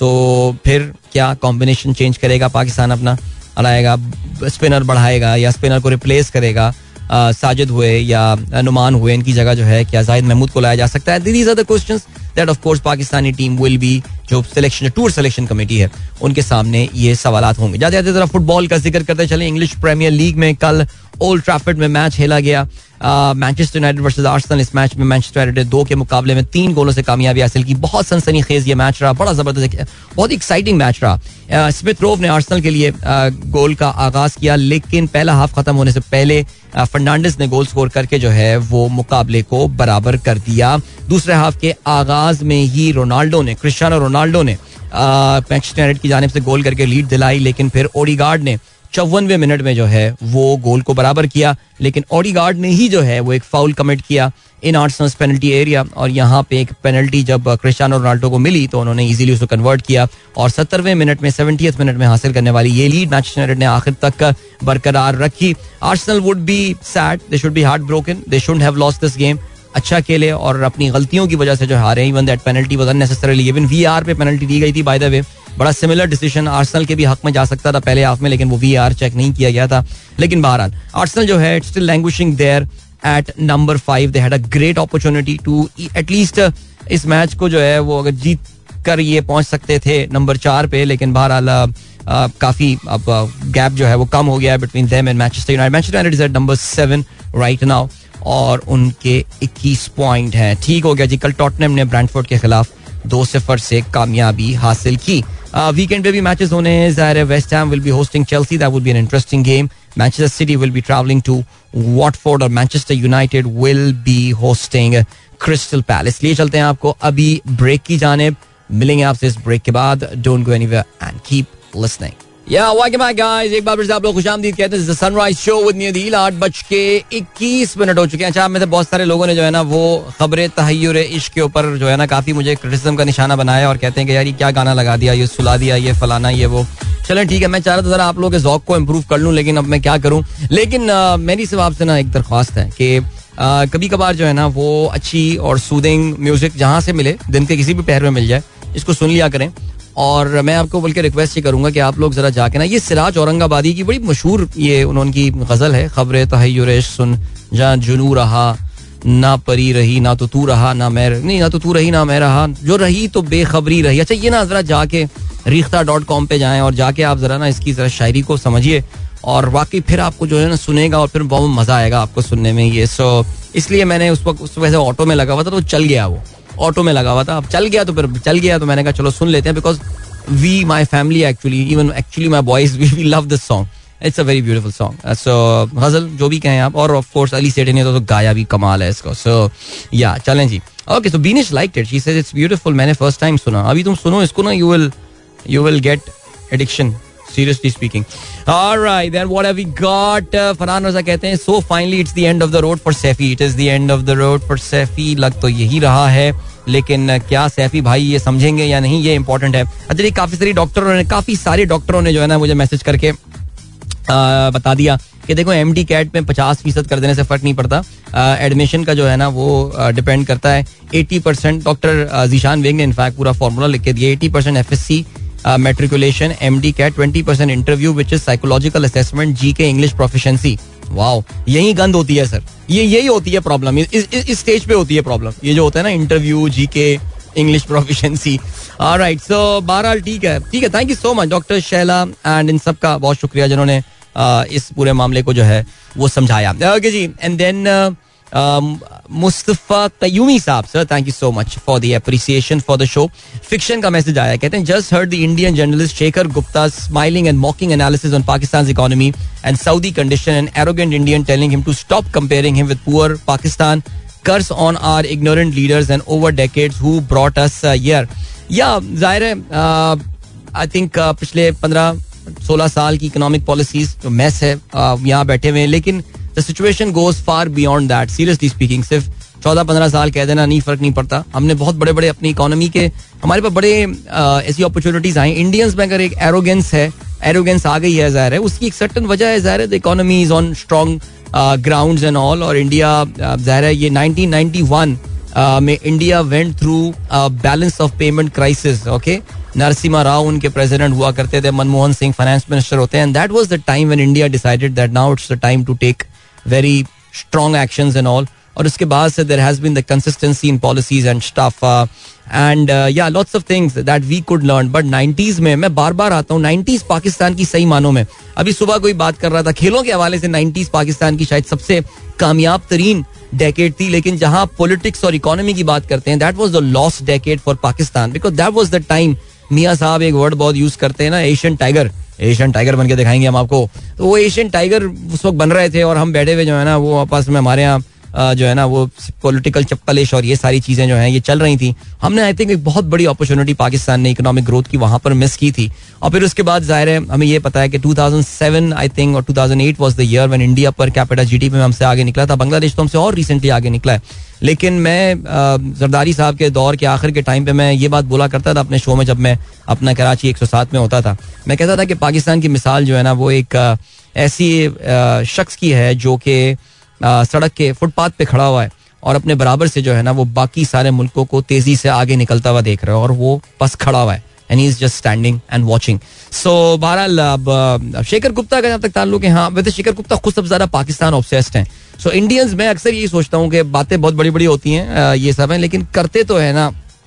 सो फिर क्या कॉम्बिनेशन चेंज करेगा पाकिस्तान, अपना लाएगा, स्पिनर बढ़ाएगा या स्पिनर को रिप्लेस करेगा. साजिद हुए या नुमान हुए, इनकी जगह जो है क्या जाहिद महमूद को लाया जा सकता है. These are the questions that of course Pakistani team will be, जो सिलेक्शन टूर सिलेक्शन कमेटी है उनके सामने ये सवालात होंगे. जाते जाते जरा फुटबॉल का जिक्र करते चले. इंग्लिश प्रीमियर लीग में कल ओल्ड ट्रैफर्ड में मैच खेला गया. Manchester United versus Arsenal. इस मैच में मैनचेस्टर यूनाइटेड दो के मुकाबले में तीन गोलों से कामयाबी हासिल की. बहुत सनसनीखेज ये मैच रहा, बड़ा जबरदस्त, बहुत एक्साइटिंग मैच रहा. स्मिथ रोव ने आर्सेनल के लिए गोल का आगाज किया लेकिन पहला हाफ खत्म होने से पहले फर्नांडिस ने गोल स्कोर करके जो है वो मुकाबले को बराबर कर दिया. दूसरे हाफ के आगाज में ही रोनाल्डो ने क्रिस्टियानो रोनाल्डो ने मैनचेस्टर यूनाइटेड की जानिब से गोल करके लीड दिलाई लेकिन फिर ओडीगार्ड ने चौवनवे मिनट में जो है वो गोल को बराबर किया. लेकिन ओडीगार्ड ने ही जो है वो एक फाउल कमिट किया इन आर्सेनल पेनल्टी एरिया और यहाँ पे एक पेनल्टी जब क्रिस्टियानो रोनाल्डो को मिली तो उन्होंने इजीली उसको कन्वर्ट किया और सत्तरवें मिनट में सेवेंटियथ मिनट में हासिल करने वाली ये लीड मैनचेस्टर यूनाइटेड ने आखिर तक बरकरार रखी. Arsenal would be sad, they should be heart broken, they shouldn't have lost this game. अच्छा खेले और अपनी गलतियों की वजह से जो हारे. Even that penalty was unnecessarily given. VAR पे पेनल्टी दी गई थी बाय द वे. बड़ा सिमिलर डिसीजन आर्सेनल के भी हक में जा सकता था पहले हाफ में लेकिन वो वीआर चेक नहीं किया गया था. लेकिन बहरहाल आर्सेनल जो है still languishing there at number five. They had a great opportunity to at least इस मैच को जो है वो अगर जीत कर ये पहुंच सकते थे नंबर चार पे. लेकिन बहरहाल काफी अब गैप जो है वो कम हो गया है between them and Manchester United. Manchester United is at number seven right now और उनके इक्कीस पॉइंट हैं. ठीक हो गया जी. कल टॉटनहम ने ब्रेंटफोर्ड के खिलाफ दो सिफर से कामयाबी हासिल की. वीकेंड पे भी मैचेस होने हैं. ज़ाहिर है West Ham will be hosting Chelsea, that would be an interesting game. Manchester City will be travelling to Watford और Manchester United will be hosting Crystal Palace. लिए चलते हैं आपको अभी ब्रेक की जानिब. मिलेंगे आपसे इस ब्रेक के बाद. Don't go anywhere and keep listening. Yeah welcome back guys, एक बार फिर से आप लोग खुशामदीद कहते हैं sunrise show with me Adeel. आठ बज के इक्कीस मिनट हो चुके हैं। अच्छा, आप में से बहुत सारे लोगों ने जो है ना वो खबरें तहय्युर इश्क के ऊपर जो है ना काफी मुझे क्रिटिसिज्म का निशाना बनाया और कहते हैं कि यार ये क्या गाना लगा दिया, ये सुला दिया, ये फलाना, ये वो। चलें ठीक है, मैं चाह रहा था जरा आप लोगों के ज़ौक़ को इम्प्रूव कर लूँ, लेकिन अब मैं क्या करूँ। लेकिन आ, मेरी सिर्फ आपसे ना एक दरख्वास्त है कि कभी कभार जो है ना वो अच्छी और सूदिंग म्यूजिक जहाँ से मिले, दिन के किसी भी पहर में मिल जाए, इसको सुन लिया करें। और मैं आपको बल्कि रिक्वेस्ट ये करूंगा कि आप लोग जरा जाके ना, ये सिराज औरंगाबादी की बड़ी मशहूर ये उन्होंने गजल है, खबरें तहय्युर इश्क सुन जहाँ जुनू रहा, ना परी रही, ना तो तू रहा, ना मैं नहीं, ना तो तू रही ना मैं रहा, जो रही तो बेखबरी रही। अच्छा, ये ना जरा जाके रीख्ता डॉट कॉम पे जाएं और जाके आप जरा ना इसकी जरा शायरी को समझिए और वाकई फिर आपको जो है ना सुनेगा और फिर बहुत मजा आएगा आपको सुनने में ये। सो इसलिए मैंने उस वक्त उस वजह से ऑटो में लगा हुआ था तो चल गया, वो ऑटो में लगा हुआ था, अब चल गया तो फिर चल गया तो मैंने कहा चलो सुन लेते हैं, because we my family actually even actually my boys we love this song, it's a very beautiful song. So ghazal जो भी कहें आप, और ऑफ कोर्स अली सेठी ने तो, तो गाया भी कमाल है इसको। सो या चलें जी, okay. So Beenish liked it, she said it's beautiful. मैंने फर्स्ट टाइम सुना, अभी तुम सुनो इसको ना, you will you will get addiction, seriously speaking. All right, then what have we got? uh, Farhan Raza कहते हैं so finally it's the end of the road for Saifi. It is the end of the road for Saifi. लग तो यही रहा है, लेकिन क्या सैफी भाई ये समझेंगे या नहीं, ये इंपॉर्टेंट है। अच्छा, काफी सारी डॉक्टरों ने काफी सारे डॉक्टरों ने जो है ना मुझे मैसेज करके आ, बता दिया कि देखो एमडी कैट में पचास फीसद कर देने से फर्क नहीं पड़ता, एडमिशन का जो है ना वो डिपेंड करता है। अस्सी परसेंट डॉक्टर जीशान वेग ने इनफैक्ट पूरा फॉर्मूला लिख के दिया, अस्सी percent FSC matriculation, MD CAT, twenty percent interview which is psychological assessment, GK, English proficiency. Wow, यही गंद होती है सर, ये यही होती है प्रॉब्लम, इस, इस, इस स्टेज पे होती है प्रॉब्लम, ये जो होता है ना interview, GK, English proficiency. Alright, so बहरहाल ठीक है, ठीक है, thank you so much doctor Shaila and इन सब का बहुत शुक्रिया जिन्होंने uh, इस पूरे मामले को जो है वो समझाया। ओके जी, एंड देन मुस्तफा कयूमी साहब, sir thank you so much for the appreciation for the show. Fiction का मैसेज आया, कहते हैं just heard the Indian journalist Shekhar Gupta smiling and mocking analysis on Pakistan economy and Saudi condition and arrogant Indian telling him to stop comparing him with poor Pakistan, curse on our ignorant leaders and over decades who brought us here. या जाहिर है, I think पिछले पंद्रह सोलह साल की economic policies जो mess है uh, यहाँ बैठे हुए हैं, लेकिन The situation goes far beyond that. Seriously speaking, सिर्फ चौदह पंद्रह साल कह देना नहीं, फर्क नहीं पड़ता। हमने बहुत बड़े बड़े अपनी इकोनॉमी के, हमारे पास बड़े ऐसी अपॉर्चुनिटीज आई। इंडियंस में अगर एक एरोगेंस है, एरोगेंस आ गई है, जाहिर है उसकी एक सर्टन वजह है, जाहिर है the economy is on strong grounds and all. और इंडिया जाहिर है ये नाइनटीन नाइंटी वन में India went through balance of payment crisis. Okay, Narasimha Rao उनके प्रेसिडेंट हुआ करते थे, मनमोहन सिंह फाइनेंस मिनिस्टर होते हैं, and that was the time when India decided that now it's the time to take very strong actions and all. और उसके बाद से there has been the consistency in policies and stuff uh, and uh, yeah lots of things that we could learn. but nineties में, मैं बार बार आता हूँ, nineties Pakistan की सही मानों में, अभी सुबह कोई बात कर रहा था खेलों के हवाले से, नाइंटीज़ पाकिस्तान की शायद सबसे कामयाब तरीन डेकेड थी, लेकिन जहां पॉलिटिक्स और इकोनॉमी की बात करते हैं that was the lost decade for Pakistan because that was the time, मियाँ साहब एक वर्ड बहुत यूज करते हैं ना, एशियन टाइगर, एशियन टाइगर बन के दिखाएंगे हम आपको। तो वो एशियन टाइगर उस वक्त बन रहे थे और हम बैठे हुए जो है ना वो आपस में, हमारे यहाँ जो है ना वो पॉलिटिकल चप्पलिश और ये सारी चीजें जो हैं ये चल रही थी। हमने आई थिंक एक बहुत बड़ी अपॉर्चुनिटी पाकिस्तान ने इकोनॉमिक ग्रोथ की वहां पर मिस की थी। और फिर उसके बाद जाहिर है हमें ये पता है कि two thousand seven I think और two thousand eight was the year when India per capita GDP में हमसे आगे निकला था। बांग्लादेश तो हमसे और रिसेंटली आगे निकला है। लेकिन मैं जरदारी साहब के दौर के आखिर के टाइम पे मैं ये बात बोला करता था अपने शो में, जब मैं अपना कराची एक सौ सात में होता था, मैं कहता था कि पाकिस्तान की मिसाल जो है ना वो एक ऐसी शख्स की है जो कि सड़क के फुटपाथ पे खड़ा हुआ है और अपने बराबर से जो है ना वो बाकी सारे मुल्कों को तेजी से आगे निकलता हुआ देख रहा है और वो बस खड़ा हुआ है and he is just standing and watching. So बहरहाल अब शेखर गुप्ता का जहाँ तक ताल्लुक है, हाँ वैसे शेखर गुप्ता खुद सबसे ज्यादा पाकिस्तान ऑब्सेस्ड हैं। सो इंडियंस में अक्सर यही सोचता हूँ कि बातें बहुत बड़ी बड़ी होती हैं ये सब हैं, लेकिन करते तो है ना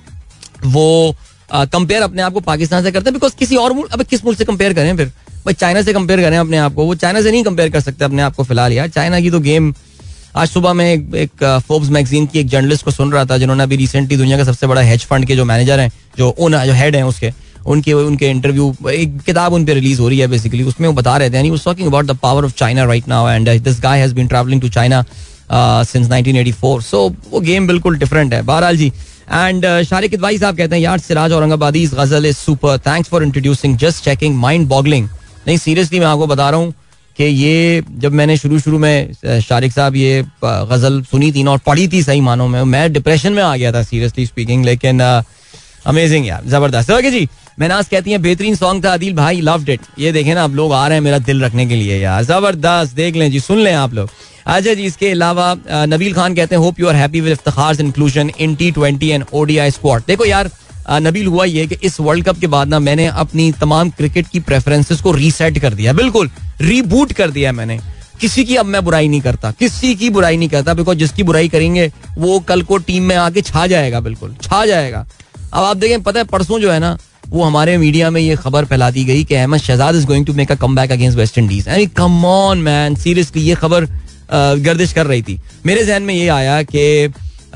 वो कंपेयर अपने आप को पाकिस्तान से करते हैं, बिकॉज किसी और मुल्क, अब किस मुल्क से कंपेयर करें फिर, भाई चाइना से कंपेयर करें अपने आप को, वो चाइना से नहीं कंपेयर कर सकते अपने आप को फिलहाल यार। चाइना की तो गेम, आज सुबह मैं एक, एक फोर्ब्स मैगजीन की एक जर्नलिस्ट को सुन रहा था जिन्होंने अभी रिसेंटली दुनिया का सबसे बड़ा हेज फंड के जो मैनेजर हैं, जो ओनर, जो हेड हैं उसके, उनके उनके इंटरव्यू, एक किताब उन पे रिलीज हो रही है बेसिकली, उसमें वो बता रहे थे, he was talking about the power of China right now and this guy has been travelling to China since nineteen eighty four. So वो गेम बिल्कुल डिफरेंट है। बहरहाल जी, एंड शारिक इदवाई साहब कहते हैं यार Siraj Aurangabadi ghazal is super, thanks for introducing, just checking, mind boggling, नहीं seriously मैं आपको बता रहा हूँ कि ये जब मैंने शुरू शुरू में शारिक साहब ये गजल सुनी थी ना और पढ़ी थी सही मानों में, मैं डिप्रेशन में आ गया था सीरियसली स्पीकिंग. लेकिन अमेजिंग यार, जबरदस्त. ओके जी, महनाज कहती हैं बेहतरीन सॉन्ग था आदिल भाई, लव्ड इट. ये देखें ना, अब लोग आ रहे हैं मेरा दिल रखने के लिए यार, जबरदस्त. देख लें जी, सुन लें आप लोग. अच्छा जी, इसके अलावा नबील खान कहते हैं hope you are happy with Iftikhar's inclusion in T twenty and ODI squad. देखो यार नबील, हुआ ये कि इस वर्ल्ड कप के बाद ना मैंने अपनी तमाम क्रिकेट की प्रेफरेंसेस को रीसेट कर दिया, बिल्कुल रीबूट कर दिया मैंने. किसी की अब मैं बुराई नहीं करता, किसी की बुराई नहीं करता, बिकॉज जिसकी बुराई करेंगे वो कल को टीम में आके छा जाएगा, बिल्कुल छा जाएगा. अब आप देखें, पता है परसों जो है ना वो हमारे मीडिया में ये खबर फैला दी गई कि Ahmed Shahzad is going to make a comeback against West Indies. I mean come on man, seriously ये खबर गर्दिश कर रही थी. मेरे जहन में ये आया कि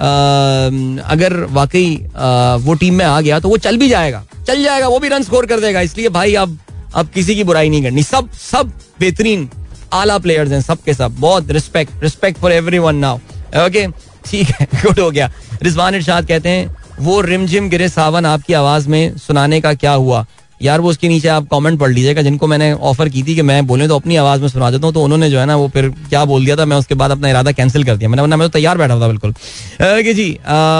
अगर वाकई वो टीम में आ गया तो वो चल भी जाएगा, चल जाएगा, वो भी रन स्कोर कर देगा. इसलिए भाई अब अब किसी की बुराई नहीं करनी. सब सब बेहतरीन आला प्लेयर्स हैं, सब के सब. बहुत respect respect for everyone now. Okay ठीक है, गुड हो गया. रिजवान इरशाद कहते हैं वो रिमझिम गिरे सावन आपकी आवाज में सुनाने का क्या हुआ. यार वो उसके नीचे आप कमेंट पढ़ लीजिएगा. जिनको मैंने ऑफर की थी कि मैं बोले तो अपनी आवाज में सुना देता हूँ, तो उन्होंने जो है ना वो फिर क्या बोल दिया था, मैं उसके बाद अपना इरादा कैंसिल कर दिया. मैंने वरना मैं तो तैयार बैठा था बिल्कुल. ओके जी,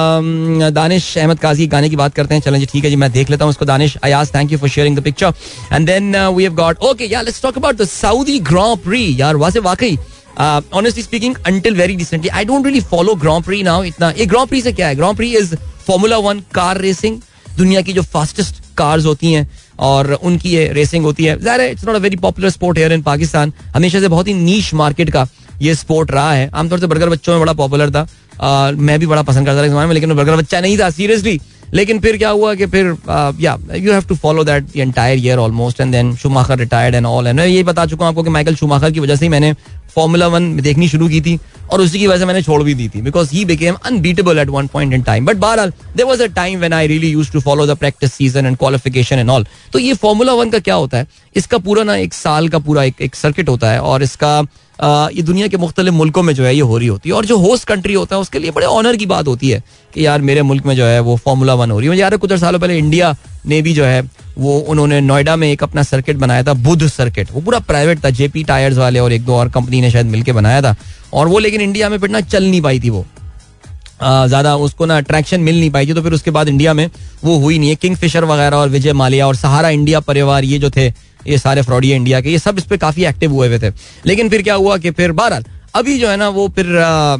दानिश अहमद काजी गाने की बात करते हैं. चलें जी ठीक है जी, मैं देख लेता हूँ उसको. Danish Ayaz, thank you for sharing the picture. And then we have got okay यार, let's talk about the Saudi grand prix. यार वैसे वाकई honestly speaking until very recently I don't really follow grand prix now इतना. ये grand prix से क्या है? Grand prix is formula one car racing. दुनिया की जो फास्टेस्ट कार्स होती हैं और उनकी ये रेसिंग होती है. ज़ाहिर है it's not a very popular sport here in Pakistan. हमेशा से बहुत ही नीश मार्केट का ये स्पोर्ट रहा है. आमतौर से बर्गर बच्चों में बड़ा पॉपुलर था. आ, मैं भी बड़ा पसंद करता था इस जमाने में, लेकिन बर्गर बच्चा नहीं था सीरियसली. लेकिन फिर क्या हुआ कि फिर yeah you have to follow that the entire year almost. And then Schumacher retired and all. And मैं ये बता चुका हूँ आपको कि माइकल शूमाकर की वजह से ही मैंने फॉर्मूला वन देखनी शुरू की थी और उसी की वजह से मैंने छोड़ भी दी थी, because he became unbeatable at one point in time. But बहरहाल there was a time when I really used to follow the practice season and qualification and all. तो ये फॉर्मूला वन का क्या होता है? इसका पूरा ना एक साल का पूरा एक, एक सर्किट होता है और इसका आ, ये दुनिया के मुख्तलिफ मुल्कों में जो है ये हो रही होती है. और जो होस्ट कंट्री होता है उसके लिए बड़े ऑनर की बात होती है कि यार मेरे मुल्क में जो है वो फॉर्मूला वन हो रही है. मुझे यार कुछ सालों पहले इंडिया ने भी जो है वो उन्होंने नोएडा में एक अपना सर्किट बनाया था, बुध सर्किट. वो पूरा प्राइवेट था, जेपी टायर्स वाले और एक दो और कंपनी ने शायद मिलकर बनाया था. और वो लेकिन इंडिया में फिर ना चल नहीं पाई थी, वो ज्यादा उसको ना अट्रैक्शन मिल नहीं पाई थी. तो फिर उसके बाद इंडिया में वो हुई नहीं है. किंगफिशर वगैरह और विजय माल्या और सहारा इंडिया परिवार, ये जो थे ये सारे फ्रॉडी इंडिया के, ये सब इस पे काफी एक्टिव हुए हुए थे. लेकिन फिर क्या हुआ कि फिर बहरहाल अभी जो है ना वो फिर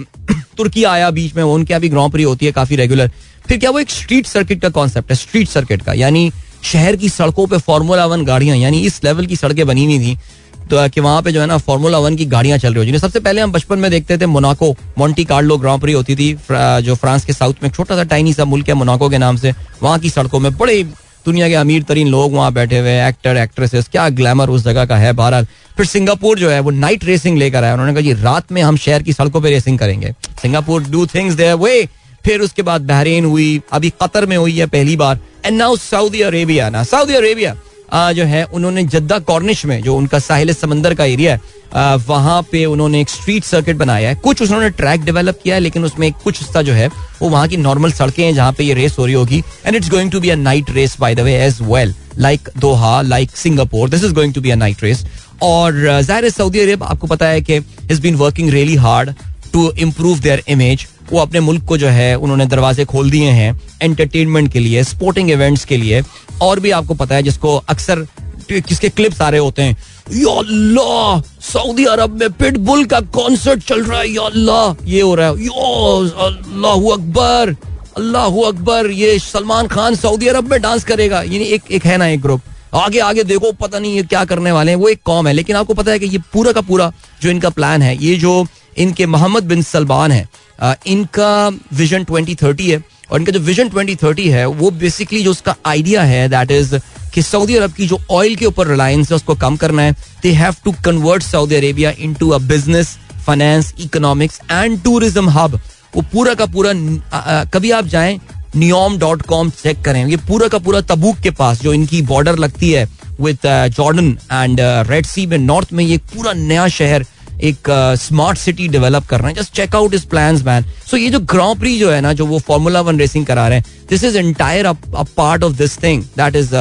तुर्की आया बीच में, उनके अभी ग्रां प्री होती है काफी रेगुलर. फिर क्या वो एक स्ट्रीट सर्किट का कॉन्सेप्ट है, स्ट्रीट सर्किट का, यानी शहर की सड़कों पे फार्मूला वन गाड़ियां, यानी इस लेवल की सड़कें बनी हुई थी तो कि वहां पे जो है ना फार्मूला वन की गाड़ियां चल रही होती. सबसे पहले हम बचपन में देखते थे Monaco, Monte Carlo grand prix होती थी जो फ्रांस के साउथ में एक छोटा सा टाइनी सा मुल्क है मोनाको के नाम से. वहां की सड़कों में बड़े दुनिया के अमीर तरीन लोग वहां बैठे हुए, एक्टर एक्ट्रेसेस, क्या ग्लैमर उस जगह का है. बहरहाल फिर सिंगापुर जो है वो नाइट रेसिंग लेकर आया. उन्होंने कहा जी रात में हम शहर की सड़कों पे रेसिंग करेंगे. Singapore do things their way. फिर उसके बाद बहरीन हुई, अभी कतर में हुई है पहली बार. And now Saudi Arabia. ना सऊदी अरेबिया जो है उन्होंने जद्दा कॉर्निश में जो उनका साहिल समंदर का एरिया है वहां पे उन्होंने एक स्ट्रीट सर्किट बनाया है. कुछ उन्होंने ट्रैक डेवलप किया है लेकिन उसमें कुछ हिस्सा जो है वो वहां की नॉर्मल सड़कें हैं जहां पे ये रेस हो रही होगी. And it's going to be a night race by the way as well, like Doha, like Singapore. This is going to be a night race. और ज़ाहिर सऊदी अरब आपको पता है कि is been working really hard to improve their image. वो अपने मुल्क को जो है उन्होंने दरवाजे खोल दिए हैं एंटरटेनमेंट के लिए, स्पोर्टिंग इवेंट्स के लिए. और भी आपको पता है जिसको अक्सर किसके क्लिप्स आ रहे होते हैं, या अल्लाह सऊदी अरब में पिटबुल का कॉन्सर्ट चल रहा है, या अल्लाह ये हो रहा है, या अल्लाहू अकबर, अल्लाहू अकबर, ये सलमान खान सऊदी अरब में डांस करेगा. यानी एक एक है ना एक ग्रुप, आगे आगे देखो पता नहीं ये क्या करने वाले हैं. वो एक कौम है. लेकिन आपको पता है कि ये पूरा का पूरा जो इनका प्लान है, ये जो इनके मोहम्मद बिन सलमान है, इनका विजन ट्वेंटी थर्टी है. और इनका जो विजन ट्वेंटी थर्टी है वो बेसिकली जो उसका आइडिया है दैट इज कि सऊदी अरब की जो ऑयल के ऊपर रिलायंस है उसको कम करना है. They have to convert Saudi Arabia into a business, finance, economics and tourism hub. वो पूरा का पूरा आ, आ, कभी आप जाएं नियोम डॉट कॉम चेक करें, ये पूरा का पूरा तबूक के पास जो इनकी बॉर्डर लगती है with Jordan and Red Sea में नॉर्थ में, ये पूरा नया शहर एक स्मार्ट सिटी डेवलप कर रहे हैं. Just check out his plans man. So ये जो ग्रां प्री जो है ना जो वो फार्मूला वन रेसिंग करा रहे हैं, this is entire a part of this thing that is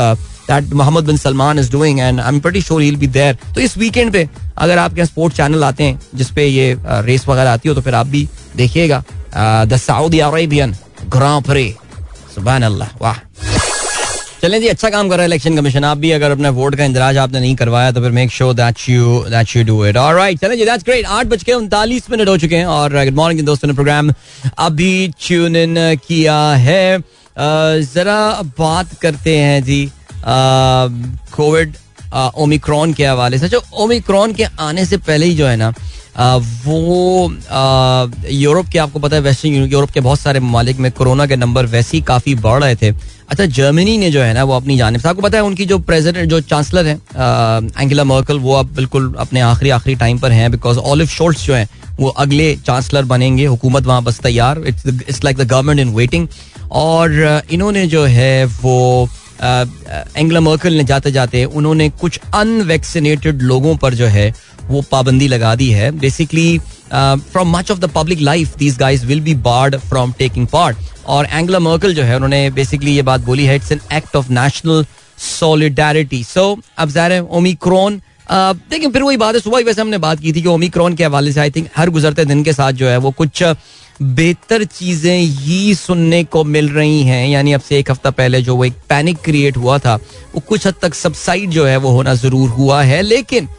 that Mohammed bin Salman is doing and I'm pretty sure he'll be there. तो इस वीकेंड पे अगर आपके स्पोर्ट्स चैनल आते हैं जिसपे ये रेस वगैरह आती हो तो फिर आप भी देखिएगा the Saudi Arabian grand prix. सुभान अल्लाह, वाह. चलें जी, अच्छा काम कर रहा है इलेक्शन कमीशन. आप भी अगर अपने वोट का इंदराज आपने नहीं करवाया तो फिर make sure that you that you do it. Alright, चलें जी, दैट्स ग्रेट. आठ बज के उनतालीस मिनट हो चुके हैं और गुड मॉर्निंग दोस्तों ने प्रोग्राम अभी ट्यून इन किया है. जरा बात करते हैं जी कोविड ओमिक्रॉन के हवाले से. जो ओमिक्रॉन के आने से पहले ही जो है ना Uh, वो यूरोप uh, के, आपको पता है वेस्टर्न यूरोप के बहुत सारे ममालिक में कोरोना के नंबर वैसे ही काफ़ी बढ़ रहे थे. अच्छा, जर्मनी ने जो है ना वो अपनी जानिब से, आपको पता है उनकी जो प्रेसिडेंट जो चांसलर हैं एंगेला मर्केल, वो अब बिल्कुल अपने आखिरी आखिरी टाइम पर हैं बिकॉज ओलिव शोल्ट्स जो हैं वो अगले चांसलर बनेंगे. हुकूमत वहाँ बस तैयार, it's it's like the government in waiting. और uh, इन्होंने जो है वो एंगेला मर्केल ने जाते जाते उन्होंने कुछ अनवैक्सीनेटेड लोगों पर जो है वो पाबंदी लगा दी है. Basically from much of the public life these guys will be barred from taking part. और एंगेला मर्केल जो है उन्होंने बेसिकली ये बात बोली है, it's an act of national solidarity. So अब ज़ाहिर है ओमिक्रॉन, देखिए फिर वही बात है, सुबह वैसे हमने बात की थी कि ओमिक्रॉन के हवाले से आई थिंक हर गुजरते दिन के साथ जो है वो कुछ बेहतर चीज़ें ही सुनने को मिल रही हैं. यानी अब से एक हफ्ता पहले जो वो एक पैनिक क्रिएट हुआ था वो कुछ हद तक सबसाइड जो है वो होना ज़रूर हुआ है. लेकिन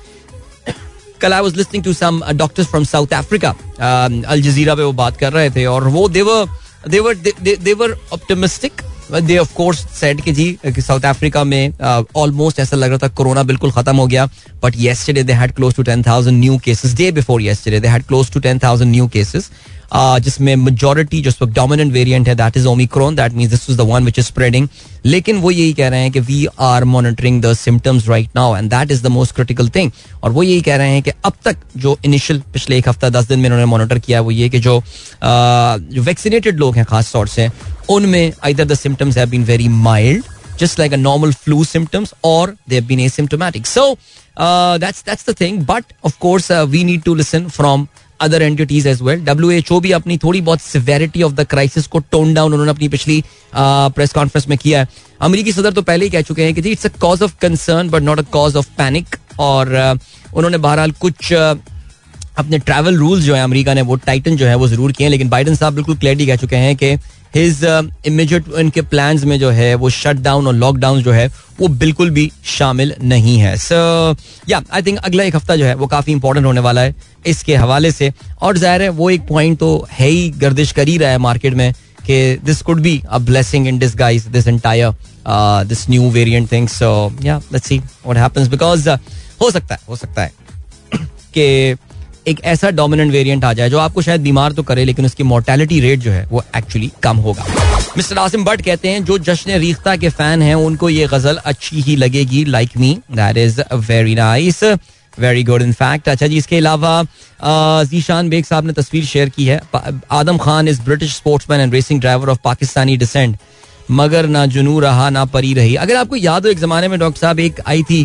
कल I was listening to some doctors from South Africa, Al Jazeera पे वो बात कर रहे थे और वो they were they were they were optimistic. They of course said कि जी साउथ अफ्रीका में ऑलमोस्ट ऐसा लग रहा था कोरोना बिल्कुल खत्म हो गया, but yesterday they had close to ten thousand new cases. Day before yesterday they had close to ten thousand new cases, जिसमें मेजॉरिटी जो डोमिनेंट वेरिएंट है that is Omicron. That means this is the one which is spreading. लेकिन वो यही कह रहे हैं कि we are monitoring the symptoms right now and that is the most critical thing. और वो यही कह रहे हैं कि अब तक जो इनिशियल पिछले एक हफ्ता दस दिन में उन्होंने मॉनिटर किया वो ये कि जो जो वैक्सीनेटेड लोग हैं खास तौर से उनमें either the symptoms have been very mild, just like a normal flu symptoms, or they have been asymptomatic. So uh, that's that's the thing. But of course, uh, we need to listen from other entities as well. W H O भी अपनी थोड़ी बहुत severity of the crisis को tone down उन्होंने अपनी पिछली press conference में किया है. अमेरिकी सदर तो पहले ही कह चुके हैं कि जी it's a cause of concern but not a cause of panic. और uh, उन्होंने बहरहाल कुछ uh, अपने ट्रैवल रूल्स जो है अमेरिका ने वो टाइटन जो है वो जरूर किए हैं. लेकिन बाइडन साहब बिल्कुल क्लियरली कह चुके हैं कि हिज इमीडिएट इनके प्लान्स में जो है वो शट डाउन और लॉकडाउन जो है वो बिल्कुल भी शामिल नहीं है. सो या आई थिंक अगला एक हफ्ता जो है वो काफी इंपॉर्टेंट होने वाला है इसके हवाले से. और जाहिर है वो एक पॉइंट तो है ही, गर्दिश कर ही रहा है मार्केट में कि this could be a blessing in disguise, this entire this new variant thing. So yeah let's see what happens because हो सकता है हो सकता है कि एक ऐसा डोमिनेंट वेरिएंट आ जाए जो आपको शायद बीमार तो करे लेकिन उसकी मोर्टेलिटी रेट जो है वो एक्चुअली कम होगा. मिस्टर आसिम भट्ट कहते हैं जो जश्न रीख्ता के फैन हैं उनको ये गजल अच्छी ही लगेगी, like me. That is very nice, very good in fact. अच्छा जी, इसके अलावा जीशान बेग साहब ने तस्वीर शेयर की है. Adam Khan is British sportsman and racing driver of Pakistani descent, मगर ना जुनू रहा ना परी रही. अगर आपको याद हो एक जमाने में डॉक्टर साहब एक आई थी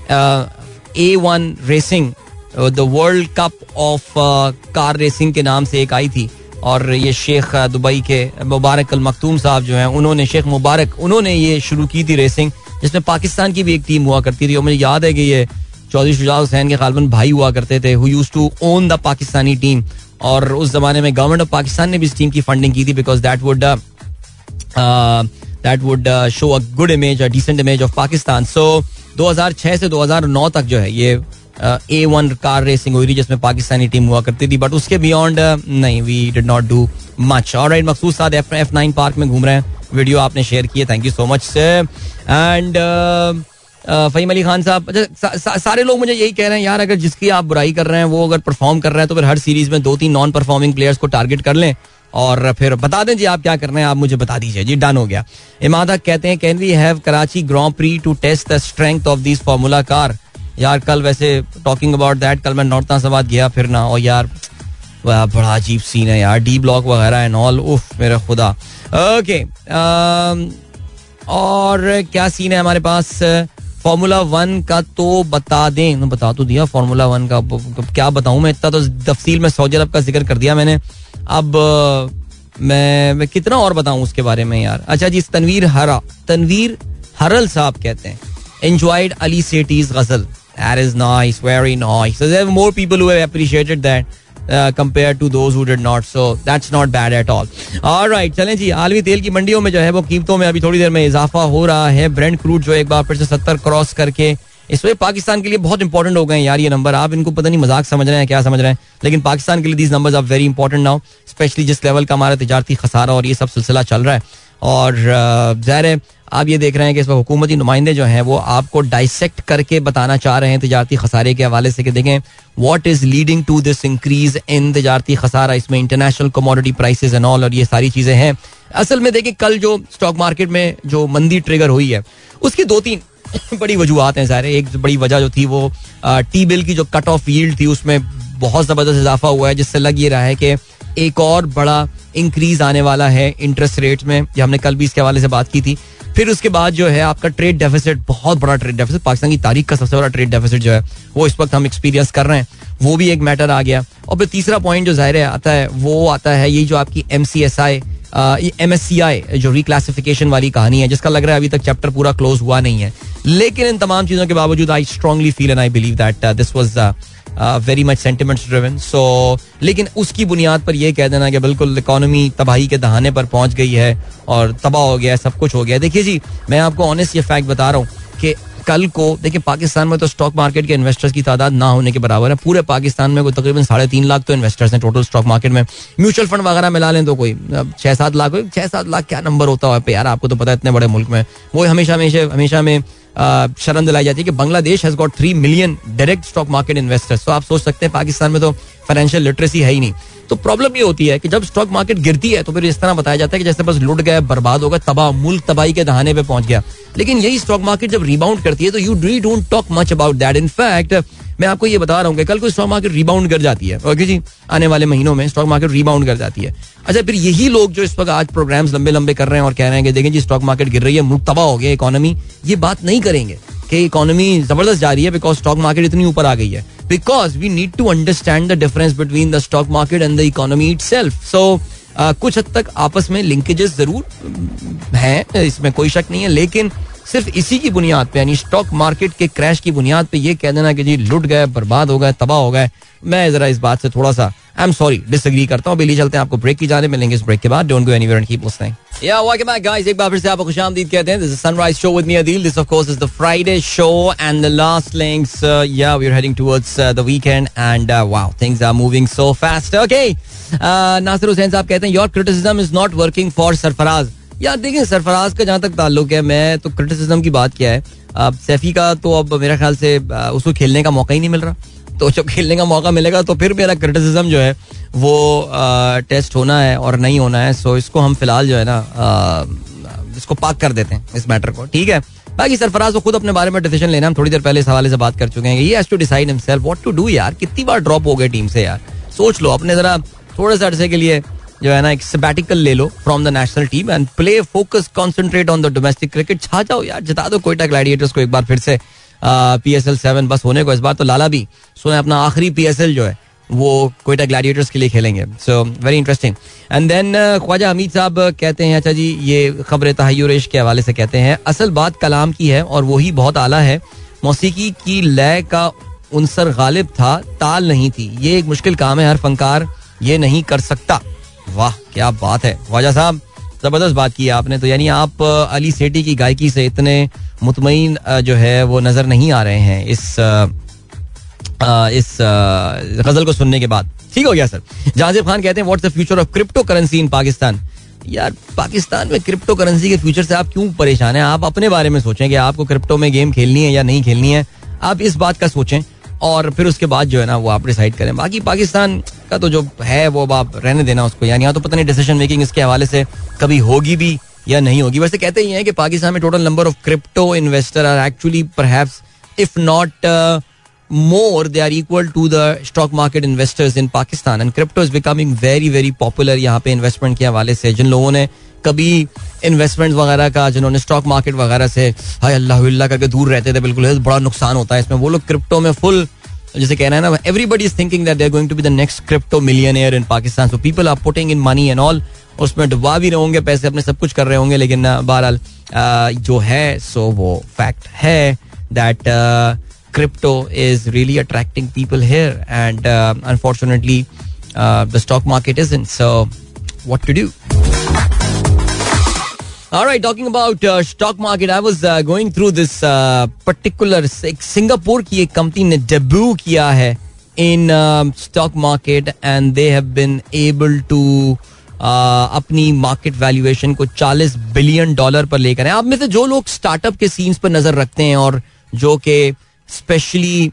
A one racing, the world cup of car racing के नाम से एक आई थी. और ये शेख दुबई के मुबारक अल मखतूम साहब जो हैं उन्होंने, शेख मुबारक, उन्होंने ये शुरू की थी रेसिंग, जिसमें पाकिस्तान की भी एक टीम हुआ करती थी. और मुझे याद है कि ये चौधरी शुजा हुसैन के गालिबन भाई हुआ करते थे who used to own the Pakistani team. और उस जमाने में गवर्नमेंट ऑफ पाकिस्तान ने भी इस टीम की फंडिंग की थी because that would that would show a good image, a decent image of Pakistan. So दो हज़ार छह से दो हज़ार नौ तक जो है ये ए वन कार रेसिंग हुई थी जिसमें पाकिस्तानी टीम हुआ करती थी. बट उसके बियॉन्ड नहीं, we did not do much. Alright, मखसूस साथ एफ एफ नाइन पार्क में घूम रहे हैं, वीडियो आपने शेयर की है, thank you so much. And Faheem Ali Khan साहब, अच्छा सा, सारे लोग मुझे यही कह रहे हैं यार अगर जिसकी आप बुराई कर रहे हैं वो अगर परफॉर्म कर रहा है तो फिर हर सीरीज में दो तीन नॉन परफॉर्मिंग प्लेयर्स को टारगेट कर लें और फिर बता दें जी आप क्या कर रहे हैं, आप मुझे बता दीजिए जी. डन हो गया. इमाद हक कहते हैं can we have Karachi grand prix to test the strength of this formula car. यार कल वैसे टॉकिंग अबाउट दैट, कल मैं नॉर्थाबाद गया फिर ना, और यार बड़ा अजीब सीन है यार, डी ब्लॉक वगैरह एंड ऑल, उफ मेरा खुदा. ओके, और क्या सीन है हमारे पास फार्मूला वन का, तो बता दें. मैं बता तो दिया फार्मूला वन का, क्या बताऊं मैं, इतना तो तफसील में सऊदी अरब का जिक्र कर दिया मैंने. अब मैं मैं कितना और बताऊं उसके बारे में यार. अच्छा जी, तनवीर हरा तनवीर हरल साहब कहते हैं enjoyed Ali Sethi's ghazal. That is nice, very nice. So there are more people who have appreciated that uh, compared to those who did not. So that's not bad at all. All right, चलें जी. आलमी तेल की मंडियों में जो है वो कीमतों में अभी थोड़ी देर में इजाफा हो रहा है. ब्रेंट क्रूड जो एक बार फिर से सत्तर क्रॉस करके इस वजह पाकिस्तान के लिए बहुत इंपॉर्टेंट हो गए हैं यार ये नंबर. आप इनको पता नहीं मजाक समझ रहे हैं क्या समझ रहे हैं, लेकिन पाकिस्तान के लिए these numbers are very important now, especially जिस लेवल का हमारा तिजारती खसारा और ये सब सिलसिला चल रहा है. और ज़ाहिर है आप ये देख रहे हैं कि इस वक्त हुकूमती नुमाइंदे जो हैं वो आपको डाइसेक्ट करके बताना चाह रहे हैं तिजारती खसारे के हवाले से कि देखें what is leading to this increase in तिजारती खसारा. इसमें international commodity prices and all और ये सारी चीज़ें हैं. असल में देखें कल जो स्टॉक मार्केट में जो मंदी ट्रिगर हुई है उसकी दो तीन बड़ी वजूहत हैं सारे. एक बड़ी वजह जो थी वो टी बिल की जो कट ऑफ यील्ड थी उसमें बहुत ज़बरदस्त इजाफा हुआ है, जिससे लग ये रहा है कि एक और बड़ा इंक्रीज आने वाला है इंटरेस्ट रेट में. ये हमने कल भी इसके हवाले से बात की थी. फिर उसके बाद जो है आपका ट्रेड डेफिसिट, बहुत बड़ा ट्रेड डेफिसिट, पाकिस्तान की तारीख का सबसे बड़ा ट्रेड डेफिसिट जो है वो इस वक्त हम एक्सपीरियंस कर रहे हैं, वो भी एक मैटर आ गया. और फिर तीसरा पॉइंट जो ज़ाहिर है आता है वो आता है ये जो आपकी M C S I M S C I जो रिक्लासिफिकेशन वाली कहानी है, जिसका लग रहा है अभी तक चैप्टर पूरा क्लोज हुआ नहीं है. लेकिन इन तमाम चीज़ों के बावजूद I strongly feel and I believe that this was very much sentiments driven. So लेकिन उसकी बुनियाद पर यह कह देना कि बिल्कुल इकोनॉमी तबाही के दहाने पर पहुंच गई है और तबाह हो गया है, सब कुछ हो गया है. देखिए जी, मैं आपको ऑनेस्ट ये फैक्ट बता रहा हूँ कि कल को देखिए पाकिस्तान में तो स्टॉक मार्केट के इन्वेस्टर्स की तादाद ना होने के बराबर है. पूरे पाकिस्तान में कोई तकरीबन साढ़े तीन लाख तो इन्वेस्टर्स हैं टोटल स्टॉक मार्केट में. म्यूचुअल फंड वगैरह मिला लें तो कोई छः सात लाख छः सात लाख क्या नंबर होता है यार, आपको तो पता है इतने बड़े मुल्क में. वो हमेशा हमेशा हमेशा में शर्म दिलाई जाती है कि Bangladesh has got three million direct stock market investors. तो आप सोच सकते हैं पाकिस्तान में तो फाइनेंशियल लिटरेसी है ही नहीं. तो प्रॉब्लम ये होती है कि जब स्टॉक मार्केट गिरती है तो फिर इस तरह बताया जाता है कि जैसे बस लुट गया, बर्बाद हो गया, तबाह, मुल्क तबाही के दहाने पे पहुंच गया. लेकिन यही स्टॉक मार्केट जब रिबाउंड करती है तो you do don't talk much about that. In fact मैं आपको ये बता रहा हूँ कि कल को स्टॉक मार्केट रिबाउंड कर जाती है, ओके जी, आने वाले महीनों में स्टॉक मार्केट रिबाउंड कर जाती है. अच्छा, फिर यही लोग जो इस वक्त आज प्रोग्राम्स लंबे लंबे कर रहे हैं और कह रहे हैं कि देखें जी स्टॉक मार्केट गिर रही है, मुल्क तबाह हो गया, इकोनॉमी, ये बात नहीं करेंगे कि इकोनॉमी जबरदस्त जा रही है बिकॉज स्टॉक मार्केट इतनी ऊपर आ गई है. Because we need to understand the difference between the stock market and the economy itself. So कुछ हद तक आपस में लिंकेजेस जरूर हैं, इसमें कोई शक नहीं है, लेकिन सिर्फ इसी की बुनियाद पे यानी स्टॉक मार्केट के क्रैश की बुनियाद पे ये कह देना कि जी लुट गए, बर्बाद हो गए, तबाह हो गए, मैं जरा इस बात से थोड़ा सा आई एम सॉरी डिसएग्री करता हूँ. अभी चलते हैं आपको ब्रेक की जाने मिलेंगे. इस ब्रेक के बाद don't go anywhere and keep listening. Yeah welcome back guys, एक बार फिर से आपको खुशामदीद कहते हैं. This is Sunrise show with me Adeel. This of course is the Friday show and the last links. Yeah we are heading towards the weekend and wow things are moving so fast. Okay, Nasir Hussain साहब कहते हैं your criticism is not working for Sarfaraz. यार देखिए सरफराज का जहां तक ताल्लुक है, मैं तो क्रिटिसिज्म की बात किया है. अब सैफी का तो अब मेरा ख्याल से उसको खेलने का मौका ही नहीं मिल रहा, तो जब खेलने का मौका मिलेगा तो फिर मेरा क्रिटिसिज्म जो है वो आ, टेस्ट होना है और नहीं होना है. सो इसको हम फिलहाल जो है ना आ, इसको पाक कर देते हैं इस मैटर को, ठीक है. बाकी सरफराज को खुद अपने बारे में डिसीजन लेना, हम थोड़ी देर पहले इस हवाले से बात कर चुके हैं. He has to decide himself what to do. यार कितनी बार ड्रॉप हो गए टीम से यार, सोच लो अपने जरा थोड़े से अरसे के लिए जो है ना एक सबैटिकल ले लो from the national team and play, focus, concentrate on the domestic cricket. छा जाओ यार, जिता दो कोयटा ग्लैडिएटर्स को एक बार फिर से पी एस एल सेवन बस होने को. इस बार तो लाला भी सुना अपना आखिरी पी एस एल जो है वो कोयटा ग्लैडिएटर्स के लिए खेलेंगे. So very interesting. And then Khawaja Hamid साहब कहते हैं, अच्छा जी ये खबर तहय्युर के हवाले से कहते हैं, असल बात कलाम की है और वही बहुत आला है. मौसीकी की लय का उनसर गालिब था, ताल नहीं थी. ये एक मुश्किल काम है, हर फनकार ये नहीं कर सकता. वाह क्या बात है ख्वाजा साहब, जबरदस्त बात की है आपने. तो यानी आप अली सेठी की गायकी से इतने मुतमईन जो है वो नजर नहीं आ रहे हैं इस इस गजल को सुनने के बाद. ठीक हो गया सर. जाजिब खान कहते हैं what's the future of crypto currency in Pakistan. यार पाकिस्तान में क्रिप्टो करेंसी के फ्यूचर से आप क्यों परेशान हैं? आप अपने बारे में सोचें कि आपको क्रिप्टो में गेम खेलनी है या नहीं खेलनी है. आप इस बात का सोचें और फिर उसके बाद जो है ना वो आप डिसाइड करें. बाकी पाकिस्तान का तो जो है वो आप रहने देना उसको. यानी यहाँ तो पता नहीं डिसीजन मेकिंग इसके हवाले से कभी होगी भी या नहीं होगी. वैसे कहते ही हैं कि पाकिस्तान में total number of crypto investor are actually perhaps if not more they are equal to the stock market investors in Pakistan and crypto is becoming very very popular यहाँ पे इन्वेस्टमेंट के हवाले से. जिन लोगों ने कभी इन्वेस्टमेंट वगैरह का, जिन्होंने स्टॉक मार्केट वगैरह से हाय अल्लाह अल्लाह करके दूर रहते थे, बिल्कुल बड़ा नुकसान होता है इसमें, वो लोग क्रिप्टो में फुल जैसे कहना है ना, everybody is thinking that they are going to be the next crypto millionaire in Pakistan, so people are putting in money and all, उसमें डुबा भी रहे होंगे पैसे अपने, सब कुछ कर रहे होंगे, लेकिन बहरहाल जो है सो वो फैक्ट है that crypto is really attracting people here and unfortunately the stock market isn't, so what to do. All right, talking about uh, stock market, I was uh, going through this uh, particular Singapore की एक company ने debut किया है in uh, stock market and they have been able to uh, अपनी market valuation को चालीस billion dollar पर लेकर हैं. आप में से जो लोग स्टार्टअप के सीन्स पर नजर रखते हैं और जो कि स्पेशली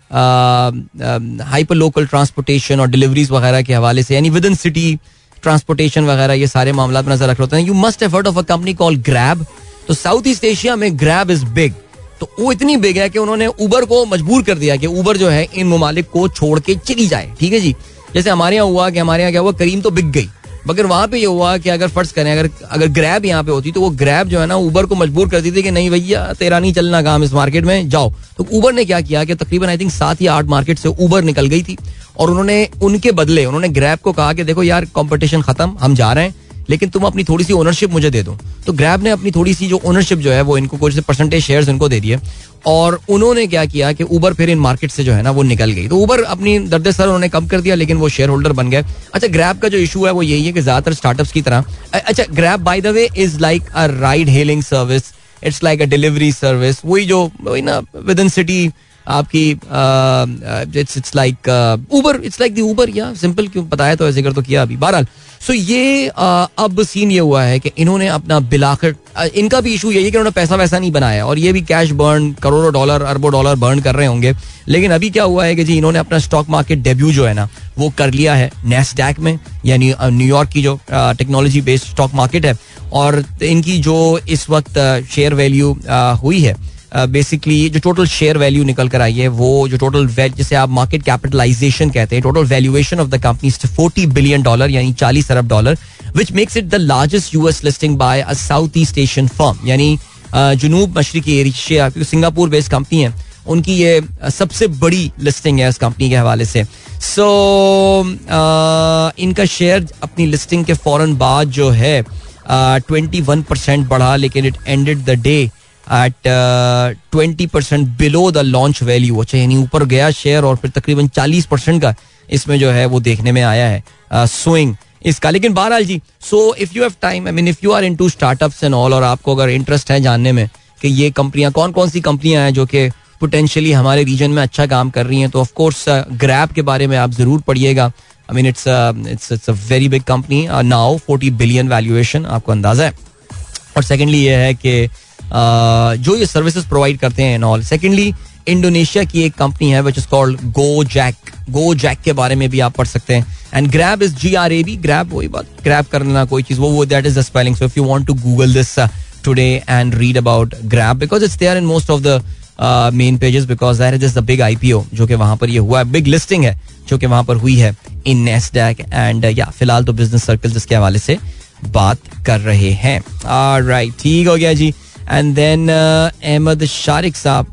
हाइपर लोकल ट्रांसपोर्टेशन और डिलीवरीज वगैरह के हवाले से, यानी विद इन सिटी ट्रांसपोर्टेशन वगैरह, ये सारे मामला पर नजर रख रहे होते हैं, you must have heard of a company called Grab. तो साउथ ईस्ट एशिया में ग्रैब इज बिग. तो वो इतनी बिग है कि उन्होंने उबर को मजबूर कर दिया कि उबर जो है इन ममालिक को छोड़ के चली जाए. ठीक है जी, जैसे हमारे यहाँ हुआ कि हमारे यहाँ क्या हुआ, करीम तो बिक गई, मगर वहां पे ये हुआ कि अगर फर्ज करें अगर अगर ग्रैब यहाँ पे होती तो वो ग्रैब जो है ना उबर को मजबूर कर दी थी कि नहीं भैया तेरा नहीं चलना काम इस मार्केट में, जाओ. तो उबर ने क्या किया कि तकरीबन आई थिंक सात या आठ मार्केट से उबर निकल गई थी और उन्होंने उनके बदले उन्होंने ग्रैब को कहा कि देखो यार कंपटीशन खत्म, हम जा रहे हैं, लेकिन तुम अपनी थोड़ी सी ओनरशिप मुझे दे दो. तो ग्रैब ने अपनी थोड़ी सी जो ओनरशिप जो है वो इनको कुछ परसेंटेज शेयर्स इनको दे दिए और उन्होंने क्या किया कि उबर फिर इन मार्केट से जो है ना वो निकल गई. तो उबर अपनी दर्द सर उन्होंने कम कर दिया, लेकिन वो शेयर होल्डर बन गए. अच्छा, ग्रैब का जो इशू है वो यही है कि ज्यादातर स्टार्टअप्स की तरह, अच्छा Grab by the way is like a ride hailing service, it's like a delivery service, वही जो वही ना विद इन सिटी आपकी it's it's like Uber, it's like the Uber. या सिंपल क्यों बताया तो जिक्र तो किया अभी. बहरहाल सो ये uh, अब सीन ये हुआ है कि इन्होंने अपना बिलाकर, uh, इनका भी इशू यही है कि उन्होंने पैसा वैसा नहीं बनाया और ये भी कैश बर्न, करोड़ों डॉलर अरबों डॉलर बर्न कर रहे होंगे. लेकिन अभी क्या हुआ है कि जी इन्होंने अपना स्टॉक मार्केट डेब्यू जो है ना वो कर लिया है नैस्डैक में, यानी न्यूयॉर्क की जो टेक्नोलॉजी बेस्ड स्टॉक मार्केट है. और इनकी जो इस वक्त शेयर वैल्यू हुई है, बेसिकली uh, जो टोटल शेयर वैल्यू निकल कर आई है, वो जो टोटल जिसे आप मार्केट कैपिटलाइजेशन कहते हैं, total valuation of the company is forty billion dollar, यानी चालीस अरब dollar, which makes it the largest US listing by a South East Asian firm, यानी जुनूब मशरिकी एशिया, क्योंकि सिंगापुर बेस्ड कंपनी है, उनकी ये uh, सबसे बड़ी लिस्टिंग है इस कंपनी के हवाले से. सो so, uh, इनका शेयर अपनी लिस्टिंग के फौरन बाद जो है ट्वेंटी वन परसेंट बढ़ा, लेकिन it ended the day at twenty percent below the launch value. अच्छा, यानी ऊपर गया शेयर और फिर तकरीबन चालीस परसेंट का इसमें जो है वो देखने में आया है स्विंग uh, इसका. लेकिन बहरहाल जी, so if you have time, I mean if you are into startups and all, और आपको अगर इंटरेस्ट है जानने में कि ये कंपनियां कौन कौन सी कंपनियां हैं जो कि पोटेंशियली हमारे रीजन में अच्छा काम कर रही हैं, तो ऑफ कोर्स ग्रैब के बारे में आप जरूर पढ़िएगा. I mean it's it's it's a very big company now, forty billion valuation, आपको अंदाजा है. और सेकेंडली ये है कि Uh, जो ये सर्विसेज प्रोवाइड करते हैं एंड ऑल. सेकेंडली इंडोनेशिया की एक कंपनी है विच इज कॉल्ड गोजैक. गोजैक के बारे में भी आप पढ़ सकते हैं. And Grab is G R A B, Grab वही बात, ग्रैब करना कोई चीज, वो वो that is the spelling. So if you want to Google this today and read about Grab, because it's there in most of the main pages, because that is the big IPO जो कि वहां पर ये हुआ है, big listing है जो कि वहां पर हुई है इन नैस्डैक. एंड या फिलहाल तो बिजनेस सर्कल इसके हवाले से बात कर रहे हैं. ऑलराइट, ठीक हो गया जी. एंड देन अहमद शारिक साहब,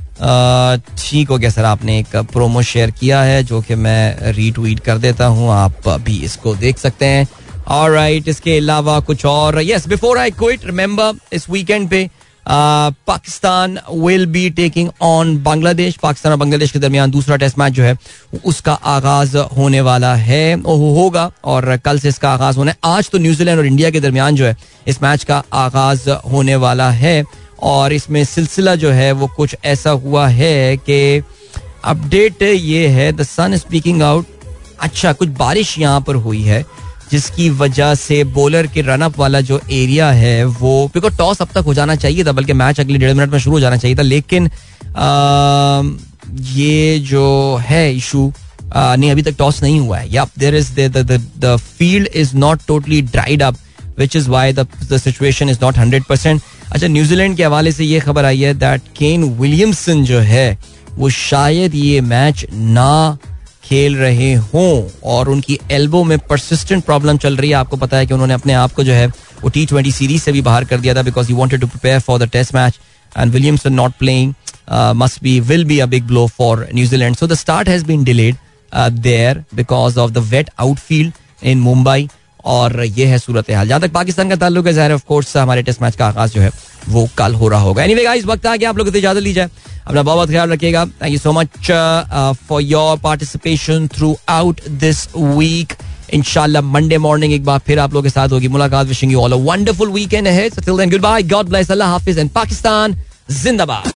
ठीक हो गया सर, आपने एक प्रोमो शेयर किया है जो कि मैं रीट्वीट कर देता हूँ, आप भी इसको देख सकते हैं. ऑलराइट, इसके अलावा कुछ और, yes before I quit, remember इस वीकेंड पे Pakistan will be taking on Bangladesh. Pakistan और बांग्लादेश के दरमियान दूसरा टेस्ट मैच जो है उसका आगाज होने वाला है, होगा, और कल से इसका आगाज होना है. आज तो न्यूजीलैंड और इंडिया के दरमियान जो है इस मैच का आगाज होने वाला है. और इसमें सिलसिला जो है वो कुछ ऐसा हुआ है कि अपडेट ये है, the sun is speaking out. अच्छा, कुछ बारिश यहाँ पर हुई है जिसकी वजह से बॉलर के रनअप वाला जो एरिया है वो, बिकॉज टॉस अब तक हो जाना चाहिए था, बल्कि मैच अगले डेढ़ मिनट में शुरू हो जाना चाहिए था, लेकिन आ, ये जो है इशू नहीं, अभी तक टॉस नहीं हुआ है. Yeah there is the field is not totally dried up, which is why the situation is not hundred percent. अच्छा, न्यूजीलैंड के हवाले से ये खबर आई है दैट केन विलियमसन जो है वो शायद ये मैच ना खेल रहे हों, और उनकी एल्बो में परसिस्टेंट प्रॉब्लम चल रही है. आपको पता है कि उन्होंने अपने आप को जो है वो टी ट्वेंटी सीरीज से भी बाहर कर दिया था because he wanted to prepare for the test match. and Williamson not playing uh, must be will be a big blow for New Zealand. So the start has been delayed uh, there because of the wet outfield in Mumbai. और ये है सूरत हाल. जहाँ तक पाकिस्तान का ताल्लुक है, ज़ाहिर है ऑफ कोर्स हमारे टेस्ट मैच का आगाज जो है वो कल हो रहा होगा. एनीवे गाइस, वक्त आ गया आप लोगों को इजाजत ली जाए. अपना बहुत बहुत ख्याल रखिएगा. Thank you so much for your participation throughout this week. इंशाल्लाह मंडे मॉर्निंग एक बार फिर आप लोगों के साथ होगी मुलाकात. Wishing you all a wonderful weekend ahead. So till then goodbye, God bless, अल्लाह हाफिज एंड पाकिस्तान जिंदाबाद.